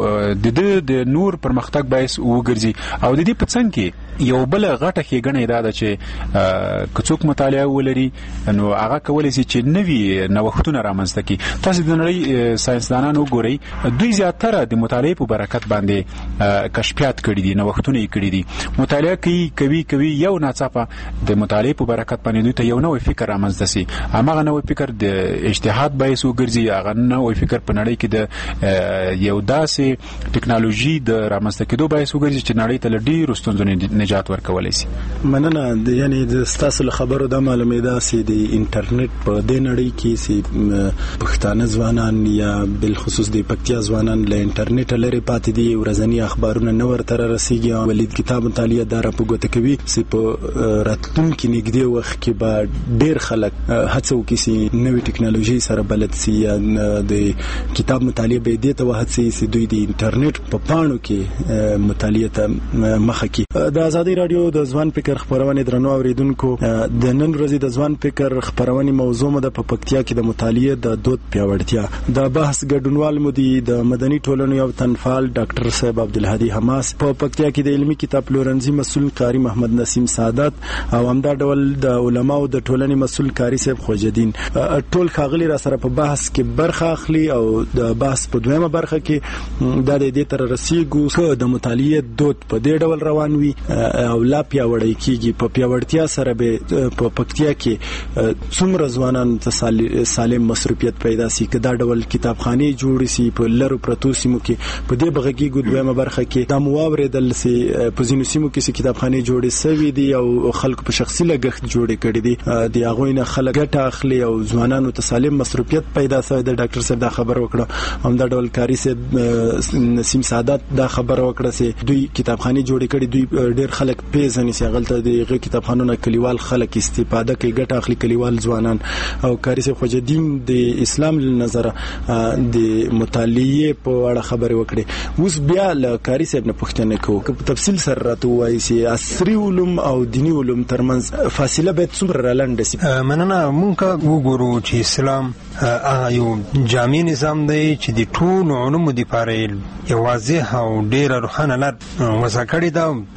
Speaker 8: او د نور پرمختګ باعث وګرځي. او د دې په څنګ کې یو بل غټه ښېګڼه دا ده چې که څوک مطالعه ولري نو هغه کولی شي چې نوي نوښتونه رامنځته کړي. تاسو د نړۍ ساینسدانان وګورئ، دوی زیاتره د مطالعې په برکت باندې کشفیات کړي دي، نوښتونه یې کړي دي. مطالعه کوي یو ناڅاپه د مطالعې په برکت باندې دوی ته یو نوی فکر رامنځته شي. هماغه نوی فکر د اجتهاد باعث وګرځي، هغه نوی فکر په نړۍ کې د یو داسې ټکنالوژي د رامنځته کېدو باعث وګرځي چې نړۍ ته له ډېرو ستونزو نجات ورکولی شي.
Speaker 16: مننه. یعنی د ستاسو له خبرو دا معلومېده چې د انټرنیټ په دې نړۍ کې چې پښتانه ځوانان یا بالخصوص د پکتیا ځوانان له انټرنیټ لري پاتې دي، ورځنی اخبارونه نه ورته رسیږي. ولید کتاب مطالعه دار په ګوته کوي چې په راتلونکي نږدې وخت کې به ډېر خلک هڅه وکړي چې نوې ټکنالوژي سره بلد شي یا د کتاب مطالعه به دې ته وهڅوي چې دوی د انټرنیټ په پاڼو کې مطالعه ته مخه کړي. د ازادي رادیو د ځوان فکر خبرونه درنو اوریدونکو، د نن ورځې د ځوان فکر خبرونه موضوع مده په پکتیا کې د مطالعه د دود پیاوړتیا. د بحث ګډونوال مدي د مدني ټولنو یو تنفعال ډاکټر صاحب عبدالهادي حماس، په پکتیا کې د علمي کتاب پلورنځي مسؤل قاری محمد نسیم سعادت او همدا ډول د علماو د ټولنې مسؤل قاری صاحب خوجدین. ټول خاغلی را سره په بحث کې برخه اخلي او د بحث په دویمه برخه کې د دې تر رسیدو چې د مطالعه دود په دې ډول روان وي او لا پیاوړی کیږي. په پیاوړتیا سره به په پکتیا کې څومره ځوانان ته سالم مصروفیت پیدا شي، که دا ډول کتابخانې جوړ شي په لرو پرتو سیمو کې. په دې بغږی دویمه برخه کې د مواوریدل سي په ځینو سیمو کې کتابخانې جوړې سوي دي او خلکو په شخصي لګښت جوړې کړې دي. د هغوی نه خلک ګټه اخلي او ځوانانو ته سالم مصروفیت پیدا شوی. د ډاکټر صاحب دا خبر وکړه، هم دا ډول کاری صاحب نسیم سعادت دا خبر وکړه چې دوی کتابخانې جوړې کړې. دوی ډېر خلک پیژني چې غلطه د کتابخانو نه کلیوال خلک استفاده کوي، ګټه اخلي کلیوال ځوانان. او کاری صاحب خوجدین د اسلام نظر د مطالعه په اړه خبرې وکړې. اوس بیا له کاری صاحب نه پوښتنه کوو په تفصیل سره راته وایي چې عصري علوم او دینی علوم ترمنځ فاصله باید څومره رالنډه شي.
Speaker 17: مننه. مونږ وګورو چې اسلام هغه یو جامع نظام دی چې د ټولو علومو لپاره یو واضح او ډېر روښانه لار وضع کړې ده. خلکو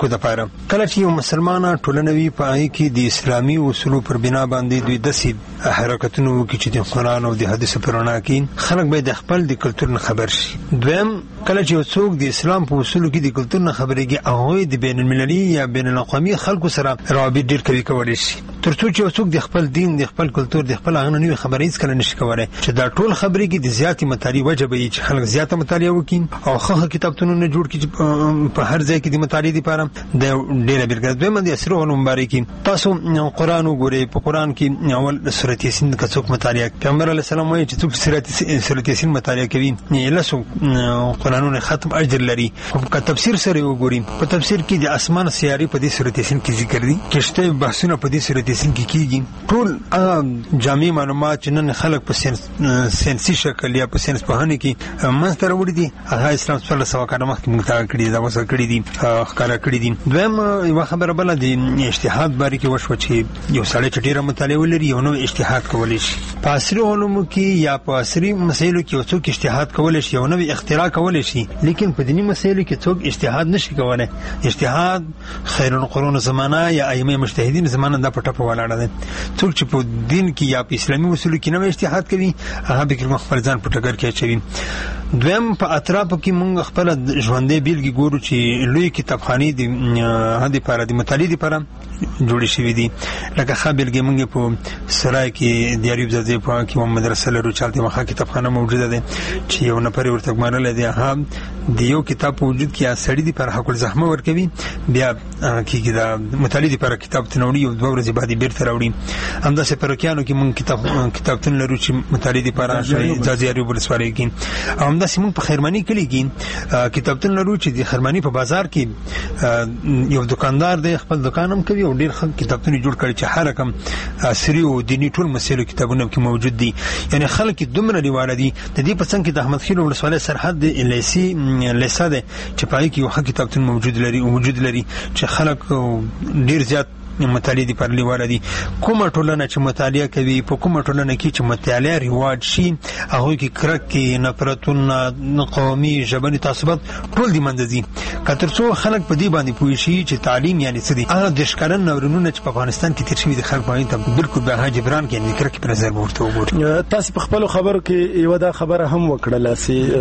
Speaker 17: لپاره. کله چې یو مسلمانه ټولنه وي په هغې کې د اسلامي اصولو پر بنا باندې دوی داسې حرکتونه وکړي چې د قرآن او د حدیثو په رڼا کې خلک باید د خپل د کلتور نه خبر شي. دویم کله چې یو څوک د اسلام په اصولو کې د کلتور نه خبرېږي هغوی د بین المللي یا بین الاقوامي خلکو سره روابط ډېر قوي کولی شي تر څو چې یو څوک د خپل دین د خپل کلتور د خپل هغه نه نوې خبرې هېڅکله نشي کولی چې دا ټول خبرې کې د زیاتې مطالعې وجه به وي چې خلک زیاته مطالعه وکړي او ښه کتابتونونه جوړ کړي چې په هر ځای کې د مطالعې دپاره د ډېره بېلګه. دویمه د عصري علومو باره کې تاسو قرآن وګورئ. په قرآن کې اول سورت یاسین که څوک مطالعه کوي پیغمبر علیه السلام وایي چې څوک سورت یاسین مطالعه کوي لسو قرآنونه ختم اجر لري. که تفسیر سره وګورئ په تفسیر کې د اسمان سیارې په دې سورت یاسین کې ذکر دي. کشته بحثونه په دې سورت یاسین کې کیږي. ټول هغه جامع معلومات چې نن خلک په ساینسي شکل یا په ساینس پوهنې کې منځته راوړي دي هغه اسلام 1400 کاله مخکې موږ ته کړي دي دا وسه کړي دي ښکاره کړي دي. دویم یوه خبره بله د اجتهاد باره کې وشوه چې یو سړی چې ډېره مطالعه ولري یو نوی اجتهاد کولی شي. په عصري علومو کې یا په عصري مسایلو کې یو څوک اجتهاد کولی شي یو نوی اختراع کولی شي لیکن په دیني مسایلو کې څوک اجتهاد نشي کولی. اجتهاد خیر القرون زمانه یا ائمه مجتهدین زمانه دا په ټپه ولاړه ده. څوک چې په دین کې یا په اسلامي اصولو کې نوی اجتهاد کوي هغه به خپل ځان په ټکر کې اچوي. دویم په اطرافو کې موږ خپل ژوندۍ بیلګې ګورو چې لوی کتابخانې د هغې دپاره د مطالعې دپاره جوړې شوي دي. لکه ښه بیلګې موږ په سرای کې د ایوب زاده په هغه کې یوه مدرسه لرو چې هلته یوه کتابخانه موجوده ده چې یو نفر یې ورته ګمارلی دی هغه د یو کتاب په وجود کې سړي دپاره حق الزحمه ورکوي بیا کېږي د مطالعې دپاره کتاب ته نه وړي یو 2 ورځې بعد یې بېرته راوړي. همداسې په روکیانو کې موږ کتابتون لرو چې مطالعې دپاره ځاځي ایوب ولسوالۍ کې. او همداسې موږ په خیرمني کلي کې کتابتون لرو چې د خیرمني په بازار کې یو دکاندار دی خپل دکان هم کوي او ډېر ښه کتابتون یې جوړ کړی چې هر رقم عصري او دیني ټول مسایلو کتابونه کې موجود دي. یعنې خلک دومره لیواله دي. د دې په څنګ کې د احمد خیل ولسوالۍ سرحد د لیسه دی چې په هغې کې یو ښه کتابتون موجود لري چې خلک ډېر زیات مطالعه دي پر لیواله دي. کومه ټولنه چې مطالعه کوي په کومه ټولنه کې چې مطالعه رواج شي هغوی کې کرکې نفرتونه قومي ژبني تعصبات ټول د منځه ځي. که تر څو خلک په دې باندې پوه شي چې تعلیم یعنې څه دي هغه دېرش کلن ناورینونه چې په افغانستان کې تېر شوي دي خلک به هغې ته بلکل به هغه جبران کړي یعنې د کرکې په نظر به ورته وګوري.
Speaker 16: تاسې په خپلو خبرو کې یوه دا خبره هم وکړله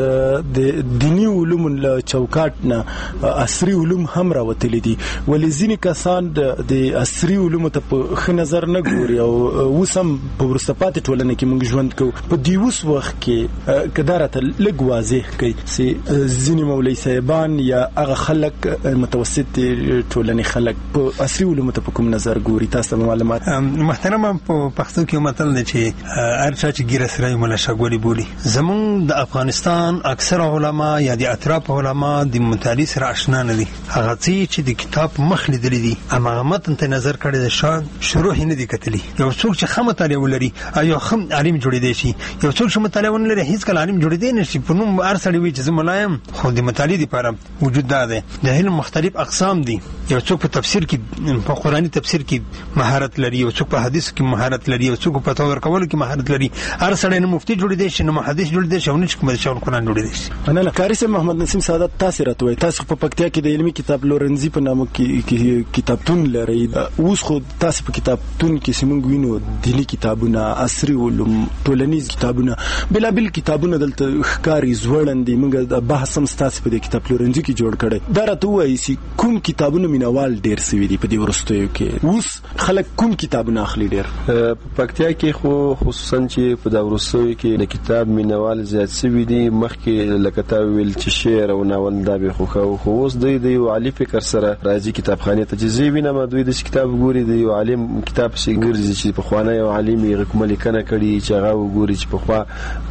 Speaker 16: چې د دیني علومو له چوکاټ نه عصري علوم هم راوتلي دي ولې ځینې کسان د عصري علومو ته په ښه نظر نه ګوري او اوس هم په وروسته پاتې ټولنه کې موږ ژوند کوو. په دې اوس وخت کې که دا راته لږ واضح کړئ چې ځینې مولوي صاحبان یا هغه خلک متوسط ټولنې خلک په عصري علومو ته په کوم نظر ګوري تاسو ته معلومات.
Speaker 17: محترمه په پښتو کې یو متل دی چې هر چا چې ګیره سره مله شګولې بولي. زمونږ د افغانستان اکثره علما یا د اطراف علما د مطالعې سره اشنا نه دي. هغه چې د کتاب مخ لیدلی دي هماغه متن ته نظر کړی د شروع یې نه دي کتلي. یو څوک چې ښه مطالعه ولري او یو ښه عالم جوړېدی شي. یو څوک چې مطالعه ونه لري هېڅکله عالم جوړېدی نه شي. په نوم هر سړی وایي چې زه ملا یم خو د مطالعې دپاره وجود دا دی. د علم مختلف اقسام دي. یو څوک په تفسیر کې په قرآني تفسیر کې مهارت لري یو څوک په حدیث کې مهارت لري یو څوک په فتوا ورکولو کې مهارت لري. هر سړی نه مفتي جوړېدی شي نه محدث جوړېدی شي او نه چې کوم د شاول قرآن جوړېدی شي.
Speaker 16: مننه. قاري صاحب محمد نسیم سعادت تاسې راته وایئ تاسو په پکتیا کې د علمي کتاب لورنزي په نامه کې کتابتون لرئ. اوس خو تاسو په کتابتون کې سیمونږ وینو دیني کتابونه عصري علوم ټولنیز کتابونه بلابل کتابونه دلته ښکاري زوړندې موږ د بحث هم ستاسو په دې کتاب لورنزي کې جوړ کړی. دا راته ووایي چې کوم کتابونه مینوال ډېر سوي دي په دې وروستیو کې اوس خلک کوم کتابونه اخلي ډېر؟
Speaker 18: په پکتیا کې خو خصوصا چې په دا وروستیو کې د کتاب مینوال زیات سوي دي. مخکې لکه تا ویل چې شعر او ناول دا به خوښاوه خو اوس دوی د یو عالي فکر سره راځي کتابخانې ته چې زه وینم دوی د کتاب ګوري د یو عالم کتاب شي ګرځي چې په خوانه یو عالم یې کومه لیکنه کړي چې هغه وګوري چې په خوا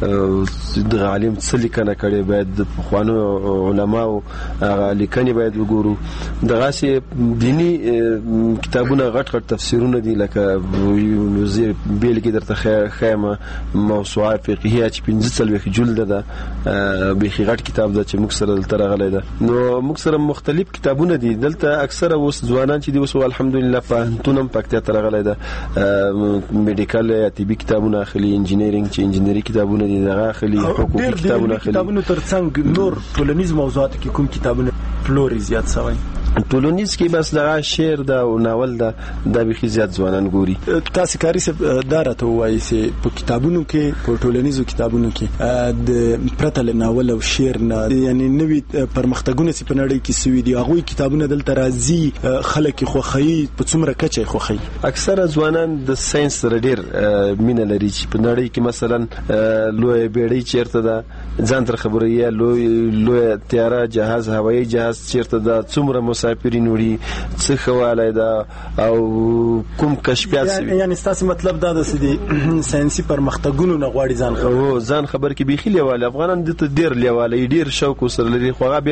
Speaker 18: د عالم څه لیکنه کړي باید د خوانو علماو هغه لیکنې باید وګورو. دغه سي دینی کتابونه غټ غټ تفسیرونه دي لکه وزیر بیل کې درته خیمه موسوعه فقهیه چې 15 جلد ده به غټ کتاب ده چې موږ سره دلته راغلی ده. نو موږ سره مختلف کتابونه دي دلته اکثره اوس ځوانان چې دي اوس الحمدلله پوهنتون پکتیا ته راغلی ده میډیکل یا طبي کتابونه اخلي انجینرینګ چې انجینری کتابونه دي دغه اخلي حقوقي کتابونه اخلي.
Speaker 16: کتابونه ترڅنګ نور ټولنیز موضوعات کې کوم کتابونه فلوري زیات شوی؟
Speaker 18: ټولنیز کې بس دا شعر دا او ناول دا د بخي زیات ځوانان ګوري.
Speaker 16: تاسو کاری سب دارته وایي چې په کتابونو کې په ټولنیزو کتابونو کې د پرتل ناول او شعر نه یعنی نوې پرمختګونه چې په نړۍ کې سوي دي هغه کتابونه دلته راځي خلک خوخی په څومره کچه خوخی.
Speaker 18: اکثره ځوانان د ساينس سره ډېر مینه لري چې په نړۍ کې مثلا لوی بیړۍ چیرته ده ځان تر خبره یا لوی تیاره جهاز هوایي جهاز چیرته ده څومره مسافرین وړي څه خواله ده او کوم کشفیات
Speaker 16: یعنی تاسو مطلب دا د سدي ساينسي پرمختګونو نه غواړي
Speaker 18: ځان خبر کې بيخي لیواله افغانان د ډېر لیواله ډېر شوق سره لري خو هغه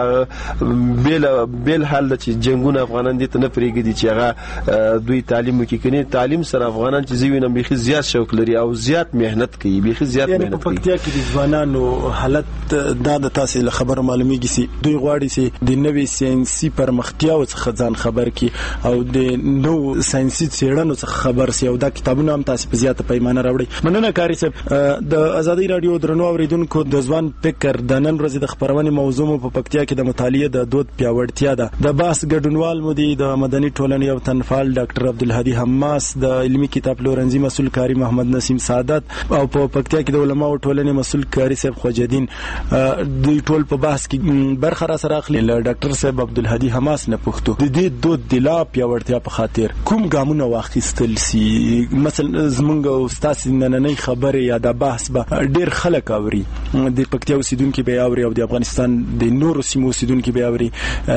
Speaker 18: بیل حال چې جنگونه افغانان دي ته نه پریږدي چې هغه دوی تعلیم کوي تعلیم سره افغانان چې زوینم بيخي زیات شوق لري او زیات مهنت کوي بيخي زیات مهنت کوي.
Speaker 16: په پکتیا کې د ځوانانو حالت دا د تاسو له خبر معلومیږي چې دوی غواړي چې د نوې ساينسي پرمختیا څخه ځان خبر کړي او د نو ساينسي څېړنو څخه خبر سي او دا کتابونه هم تاسو په زیاته پیمانه راوړي. مننه کاری صاحب. د ازادي رادیو درنو اوریدونکو د ځوان فکر د نن ورځې د خبرونې موضوع په پکتیا کې د مطالعه د دود پیاوړتیا ده. د باس ګډونوال مدیر د مدني ټولنې او تنفعل ډاکټر عبدالهادي حماس د علمي کتاب پلورنځي مسؤل کاری محمد نسیم سعادت او په پکتیا کې د علماء ټولنې مسؤل کاری صاحب خوجدین دوی ټول په بحث کې برخه را سره اخلي. ډاکټر صاحب عبدالهادي حماس نه پوښتو د دې دود د لا پیاوړتیا په خاطر کوم ګامونه واخیستل سي مثلا زمونږ او تاسو نننۍ خبره یا د بحث به ډېر خلک اوري د پکتیا اوسیدونکو به اوري او د افغانستان د نورو سیمو اوسیدونکو به اوري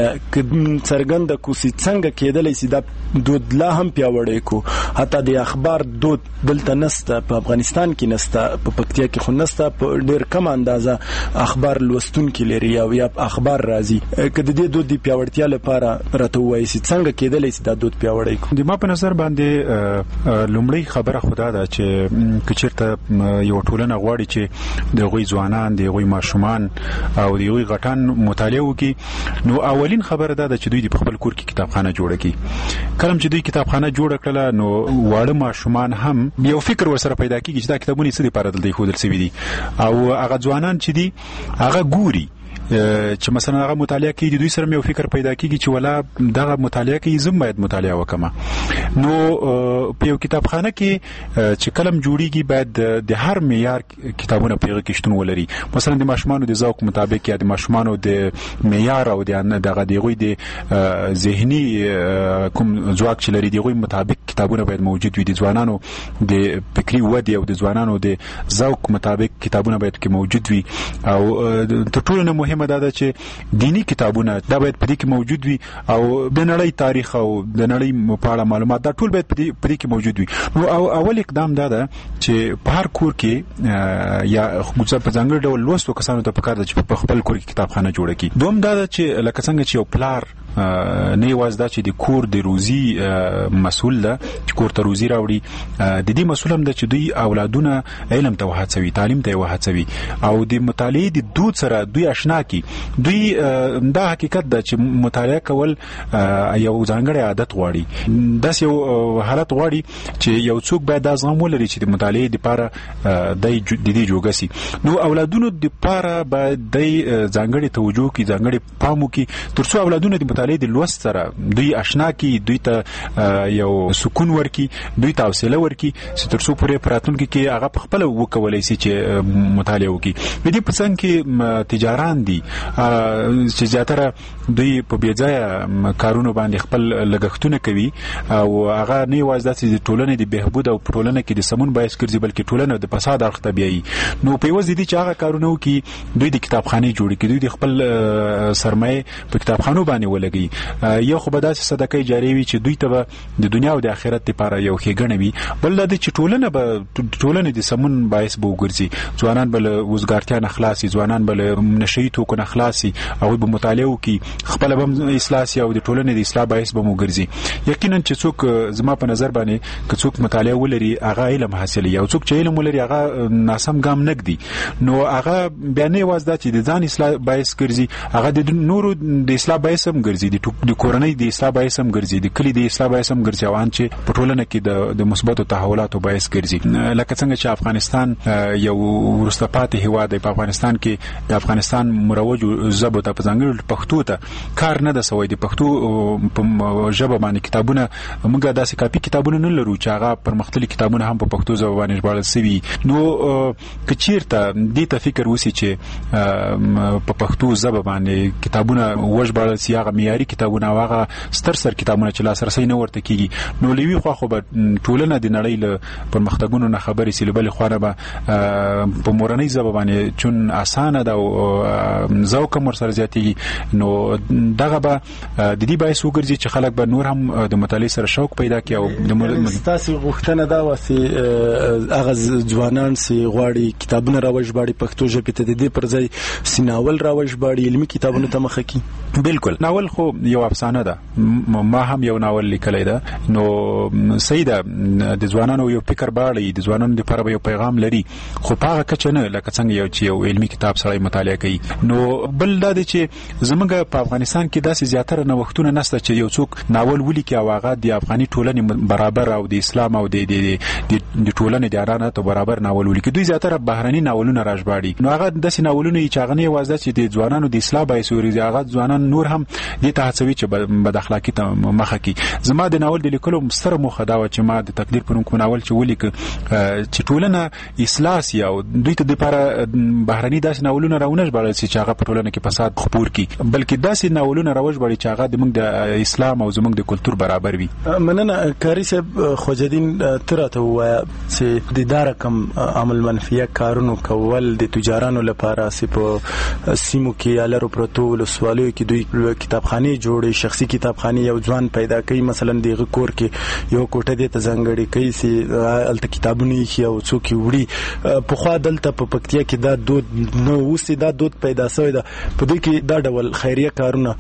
Speaker 16: څرګنده کوسي څنګه کېدلای سي دا دود لا هم پیاوړی کو حتی د اخبار دود دلته نسته په افغانستان کې نسته په پکتیا کې خو نسته په ډېر کم اندازه اخبار لوستونکو لري او یا اخبار راځي کله د دود د پیاوړتیا لپاره راته وایي چې څنګه کېدلای سي دا دود پیاوړی کو.
Speaker 8: د ما په نظر باندې لومړی خبره خدا ده چې کچرته یو ټولنه غواړي چې د غوي ځوانان د غوي ماشومان او د غوي غټان مطالعه وکړي نو اولین خبره ده چې دوی په خپل کور کې کتابخانه جوړه کړي. کله چې دوی کتابخانه جوړه کړله نو واړه ماشومان هم یو فکر ورسره پیدا کیږي چې دا کتابونه څه لپاره دلته خودل سوي دي او هغه ځوانان چې دي هغه ګوري چې مثلا هغه مطالعه کوي دوی سره یو فکر پیدا کیږي چې ولا دغه مطالعه کوي زم باید مطالعه وکم. نو په یو کتابخانه کې چې کلم جوړیږي باید د هر معیار کتابونه په کې شتون ولري. مثلا د ماشومانو د ذوق مطابق یا د ماشومانو د معیار او دغه دیغوی د ذهني کوم ځواک چې لري دیغوی مطابق کتابونه باید موجود وي. د ځوانانو د فکری ودې او د ځوانانو د ذوق مطابق کتابونه باید کې موجود وي او تر ټولو نه مهمه ده چې دینی کتابونه دا باید په دې کې موجود وي او د نړۍ تاریخ او د نړۍ په اړه معلومات دا ټول باید په دې کې موجود وي. نو اول اقدام دا ده چې په هر کور کې یا په ځانګړي ډول لوستو کسانو ته پکار ده چې په خپل کور کې کتابخانه جوړه کړي. دوم دا ده چې لکه څنګه چې یو پلار نه یوازې دا چې د کور د روزي مسؤل ده چې کور ته روزي راوړي د دې مسؤل هم ده چې دوی اولادونه علم ته وهڅوي تعلیم ته وهڅوي او د مطالعې د دود سره دوی آشنا کی. دوی دا حقیقت ده چې مطالعه کول یو ځانګړی عادت غواړي. داس یو حالت غواړي چې یو څوک باید د ځغم ولري چې د مطالعې لپاره د دې جوګه سي. نو اولادونو لپاره باید د ځانګړي توجه کی ځانګړي پامو کی ترڅو اولادونه د مطالعې د لوست سره دوی آشنا کی دوی ته یو سکون ورکی دوی ته حوصله ورکی چې ترڅو پورې پراتونکو کې هغه خپل وکولای شي چې مطالعه وکړي. د دې په څنګه کې تجاران دي چې زیاتره دوی په بیځای کارونو باندې خپل لګښتونه کوي او هغه نه یوازې د ټولنې د بهبود او ټولنې کې د سمون باعث ګرځي بلکې ټولنه د فساد اړخ ته بیایي. نو په وځي دي چې هغه کارونه وکړي دوی د کتابخانه جوړ کړي دوی د خپل سرمایه په کتابخانو باندې ولګي. یو خو به داسې صدقه جاریه وي چې دوی ته د دنیا او د آخرت لپاره یو ښېګڼه وي بل د چې ټولنه د سمون باعث به وګرځي. ځوانان بل وزګارتیا نه خلاصي ځوانان بل نشئی توکو نه خلاصي او به مطالعه وکي خپل به اصلاح سي او د ټولنې د اصلاح باعث به وګرځي. یقینا چې څوک زما په نظر باندې که څوک مطالعه ولري هغه علم حاصلوي او څوک چې علم ولري هغه ناسم ګام نګدي نو هغه بیان یوازې چې د ځان اصلاح باعث ګرځي هغه د نورو د اصلاح باعث هم ګرځي. ګرځي د کورنۍ د اصلاح باعث هم ګرځي د کلی د اصلاح باعث هم ګرځي او چې په ټولنه کې د مثبتو تحولاتو باعث ګرځي لکه څنګه چې افغانستان یو ورسته پاتې هیواد دی. په افغانستان کې د افغانستان مروج ژبو ته په ځانګړي پښتو ته کار نه د سوی د پښتو په ژبه باندې کتابونه موږ داسې کاپي کتابونه نه لرو چې هغه پرمختللي کتابونه هم په پښتو ژبه باندې ژباړل شوي. نو کچیرته دې ته فکر وسی چې په پښتو ژبه باندې کتابونه وژباړل شي هغه معیاري کتابونه او هغه ستر کتابونه چې لاسرسي نه ورته کیږي نو لوي خو به ټولنه د نړۍ له پرمختګونو نه خبرې سي بل خو نه به په مورنۍ ژبه باندې چون اسانه ده او ذوق هم ورسره زیاتېږي نو دغه به د دې باعث وګرځي چې خلک به نور هم د مطالعې سره شوق پیدا کړي او د
Speaker 16: تاسو غوښتنه دا واسي هغه ځوانان سي غواړي کتابونه راوژباړي پښتو ژبه ته د دې پر ځای سیناول راوژباړي علمي کتابونه ته مخه کی.
Speaker 8: بالکل ناول خو یو افسانه ده ما هم یو ناول لیکلی ده نو سیده د ځوانانو یو فکر باړي د ځوانانو لپاره یو پیغام لري خو هغه کچه نه لکه څنګه یو علمي کتاب سره مطالعه کوي. نو بل دا دی چې زمونږ په افغانستان کې داسې زیاتره نوښتونه نشته چې یو څوک ناول ولیکي او هغه د افغاني ټولنې برابر او د اسلام او د ټولنې د اړانه ته برابر ناول ولیکي. دوی زیاتره بهرني ناولونه راژباړي نو هغه داسې ناولونه چې هغه نه یوازې چې د ځوانانو د اصلاح باعث ورزي هغه ځوانان نور هم د تهڅوي چې بد اخلاقی ته مخه کی. زما د ناول د لیکلو ستر موخه دا و چې ما د تقدیر په نوم کوم ناول چې ولیک چې ټولنه اصلاح سي او دوی ته د لپاره بهرني داسې ناولونه راونه ژباړل شي چې هغه په ټولنه کې فساد خپور کی بلکې داسې ناولونه راوژباړي چې هغه د موږ د اسلام او زموږ د کلچر برابر وي.
Speaker 16: مننه کاری صاحب خوجدین تراته وایا چې د دار کم عمل منفیه کارونو کول د تجارانو لپاره سي په سیمو کې الرو پروتو ولسوالیو کې دوی کتابخانه جوړي شخصي کتابخانه یو ځوان پیدا کوي مثلا د کور کې یو کوټه د تزنګړي کوي سي الته کتابونه یې او څوک وړي په خوا دلته په پکتیا کې دا دود نو اوسې دا دود پیدا شوی ده په دې کې دا ډول خیریه کارونه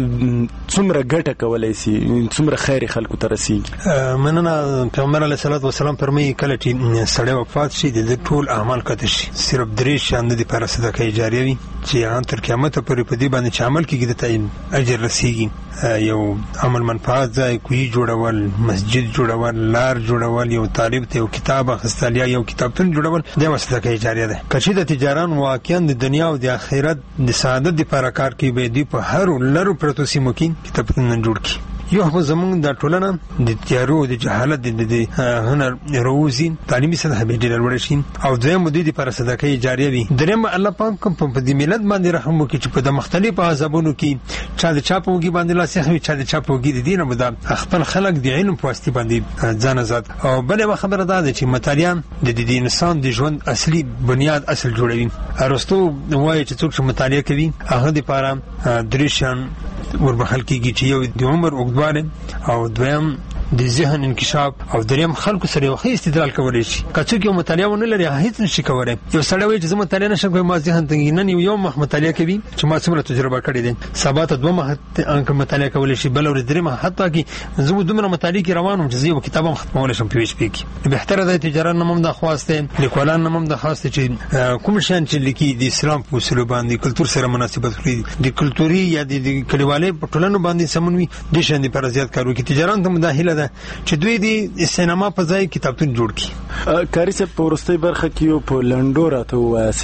Speaker 16: څومره ګټه کولای شي څومره خیر خلکو ته رسیږي.
Speaker 17: مننه پیغمبر علیه الصلاۃ والسلام فرمایي کله چې سړی وفات شي د ټول اعمال کته شي صرف درې شان د پر صدقه جاریه وي چې ان تر قیامت پورې په دې باندې چې عمل کیږي د تعین اجر رسیږي. یو عمل منفعت ځای کوي جوړول مسجد جوړول لار جوړول یو طالب ته یو کتاب اخستل یا یو کتابتون جوړول د صدقه جاریه ده. کچې د تجاران واقعا د دنیا او د آخرت د سعادت لپاره کار کوي به دی په هر لرو پروتو سیمو کې کتابتون جوړ کړي. یو خو زمونږ د ټولنه د تیارو د جهالت د هنر روزي تعلیمي سطح به ډیر لوړ شي او دویم د دې پر صدقه جاریه وي. دریم الله پاک په دې ملت باندې رحم وکړي چې په د مختلفو عذابونو کې چا د چاپوږي باندې لاسه وي چا د چاپوږي د دینه مده خپل خلق د علم په واسطه باندې ځان آزاد او بلې خبره ده چې مطالعه د دې انسان د ژوند اصلي بنیاد اصل جوړوي. ارسطو وایي چې څوک مطالعه کوي هغه د لپاره درشن وربخل کیږي چې یو د عمر اوږدوالی او دویم د ذهن انکشاف او دریم خلکو سره یو ښه استدلال کولای شي. کڅو کې مطالعه ونه لري هیڅ نشي کولای. یو سړی وایي چې زه مطالعه نشم کوي ما ذهن ته نن یو مخ مطالعه کوي چې ما څومره تجربه کړې ده سبا ته دوه مخ انک مطالعه کولای شي بل ورځ درې مخ حتی کې زه دومره مطالعه کې روانم چې یو کتاب هم ختمول شم په ویش کې. بهتره ده تجارت نمم د خواسته لیکوالان نمم د خواسته چې کوم شان چې لیکي د اسلام په اصول باندې کلچر سره مناسبت لري د کلتوري یا د کلیوالي په ټولنو باندې سمونوي د شان د پر زیات کارو کې تجارت ته مداخله ده چې دوی د سینما په ځای کتابتون جوړ کړي.
Speaker 16: کاری صاحب په ورستۍ برخه کې یو په لنډو راته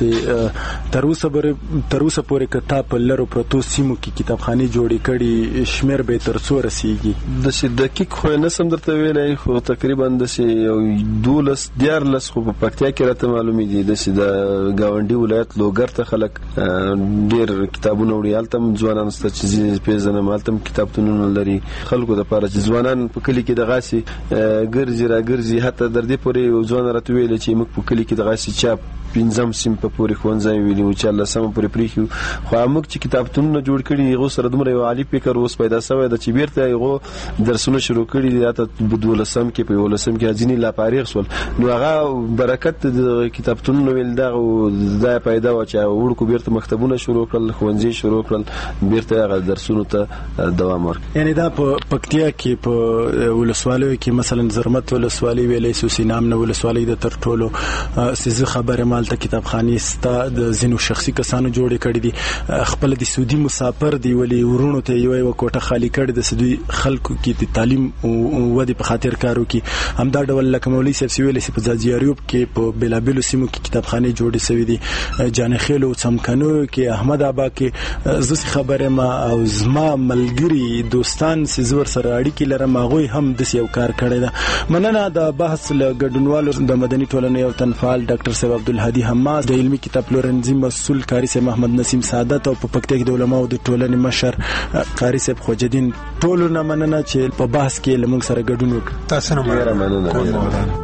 Speaker 16: وایي تر اوسه پورې کتاب په لرو پروتو سیمو کې کتابخانه جوړې کړي شمیر به تر څو رسیږي
Speaker 18: د دقیق خو نه سم درته ویلای خو تقریبا د یو 12 خو په پکتیا کې راته معلومي دي د گاونډي ولایت لوګر ته خلک ډیر کتابونه وړي التم ځوانان ست چې پیژنه مالتم کتابتونونه لري خلکو د لپاره چې ځوانان په کلی کې د غاسي ګرځي حتی در دې پورې ځوان راته ویل چې موږ په کلی کې د غاسي چاپ پنځم سیم په پورې خوانځي ویلو چې الله سم پورې پریخو خو موږ چې کتابتونونه جوړ کړي یو سره دومره یو عالی فکر اوس پیدا شوی د چې بیرته یو درسونه شروع کړي دي ته بدولسم کې په ولسم کې ځینی لا پاریخ سول نو هغه برکت د کتابتونونو ویل دا پیدا و چې ورکو بیرته مکتبونه شروع کړل خوانځي شروع کړل بیرته هغه درسونه ته دوام ورکړي.
Speaker 16: یعنی دا په پکتیا کې په ولسوالیو کې مثلا زرمت ولسوالي ویلې سوسي نام نه ولسوالي د تر ټولو سیزه خبره مالته کتابخانې ستا د زینو شخصي کسانو جوړې کړې دي خپل د سعودي مسافر دی ولی ورونو ته یو کوټه خالی کړې د سعودي خلکو کې د تعلیم او ودی په خاطر کارو کې همدا ډول لکه مولوي صاحب سویل سي په ځاځیاریوب کې په بلابلو سیمو کې کتابخانې جوړې شوې دي جانخیل او څمکنو کې احمد آبا کې زوسي خبره ما او زما ملګری دوستان سيزور سره اړیکې لرم هغه هم د یو کار کړی دا مننه د بحث له ګډونوالو د مدني ټولنې او تنفعال ډاکټر صاحب عبدالهادي حماس د علمي کتاب پلورنځي مسؤل قاری صاحب محمد نسیم سعادت او په پکتیا کې د علماء د ټولنې مشر قاری صاحب خوجدین ټولو نه مننه چې په بحث کې لمونږ سره ګډون وکړ. تاسو نه مننه.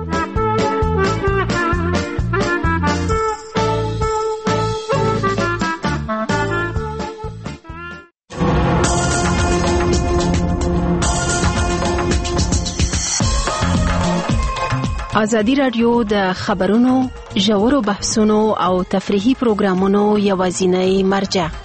Speaker 19: ازادي رادیو د خبرونو ژورو بحثونو او تفریحي پروګرامونو یوازینی مرجع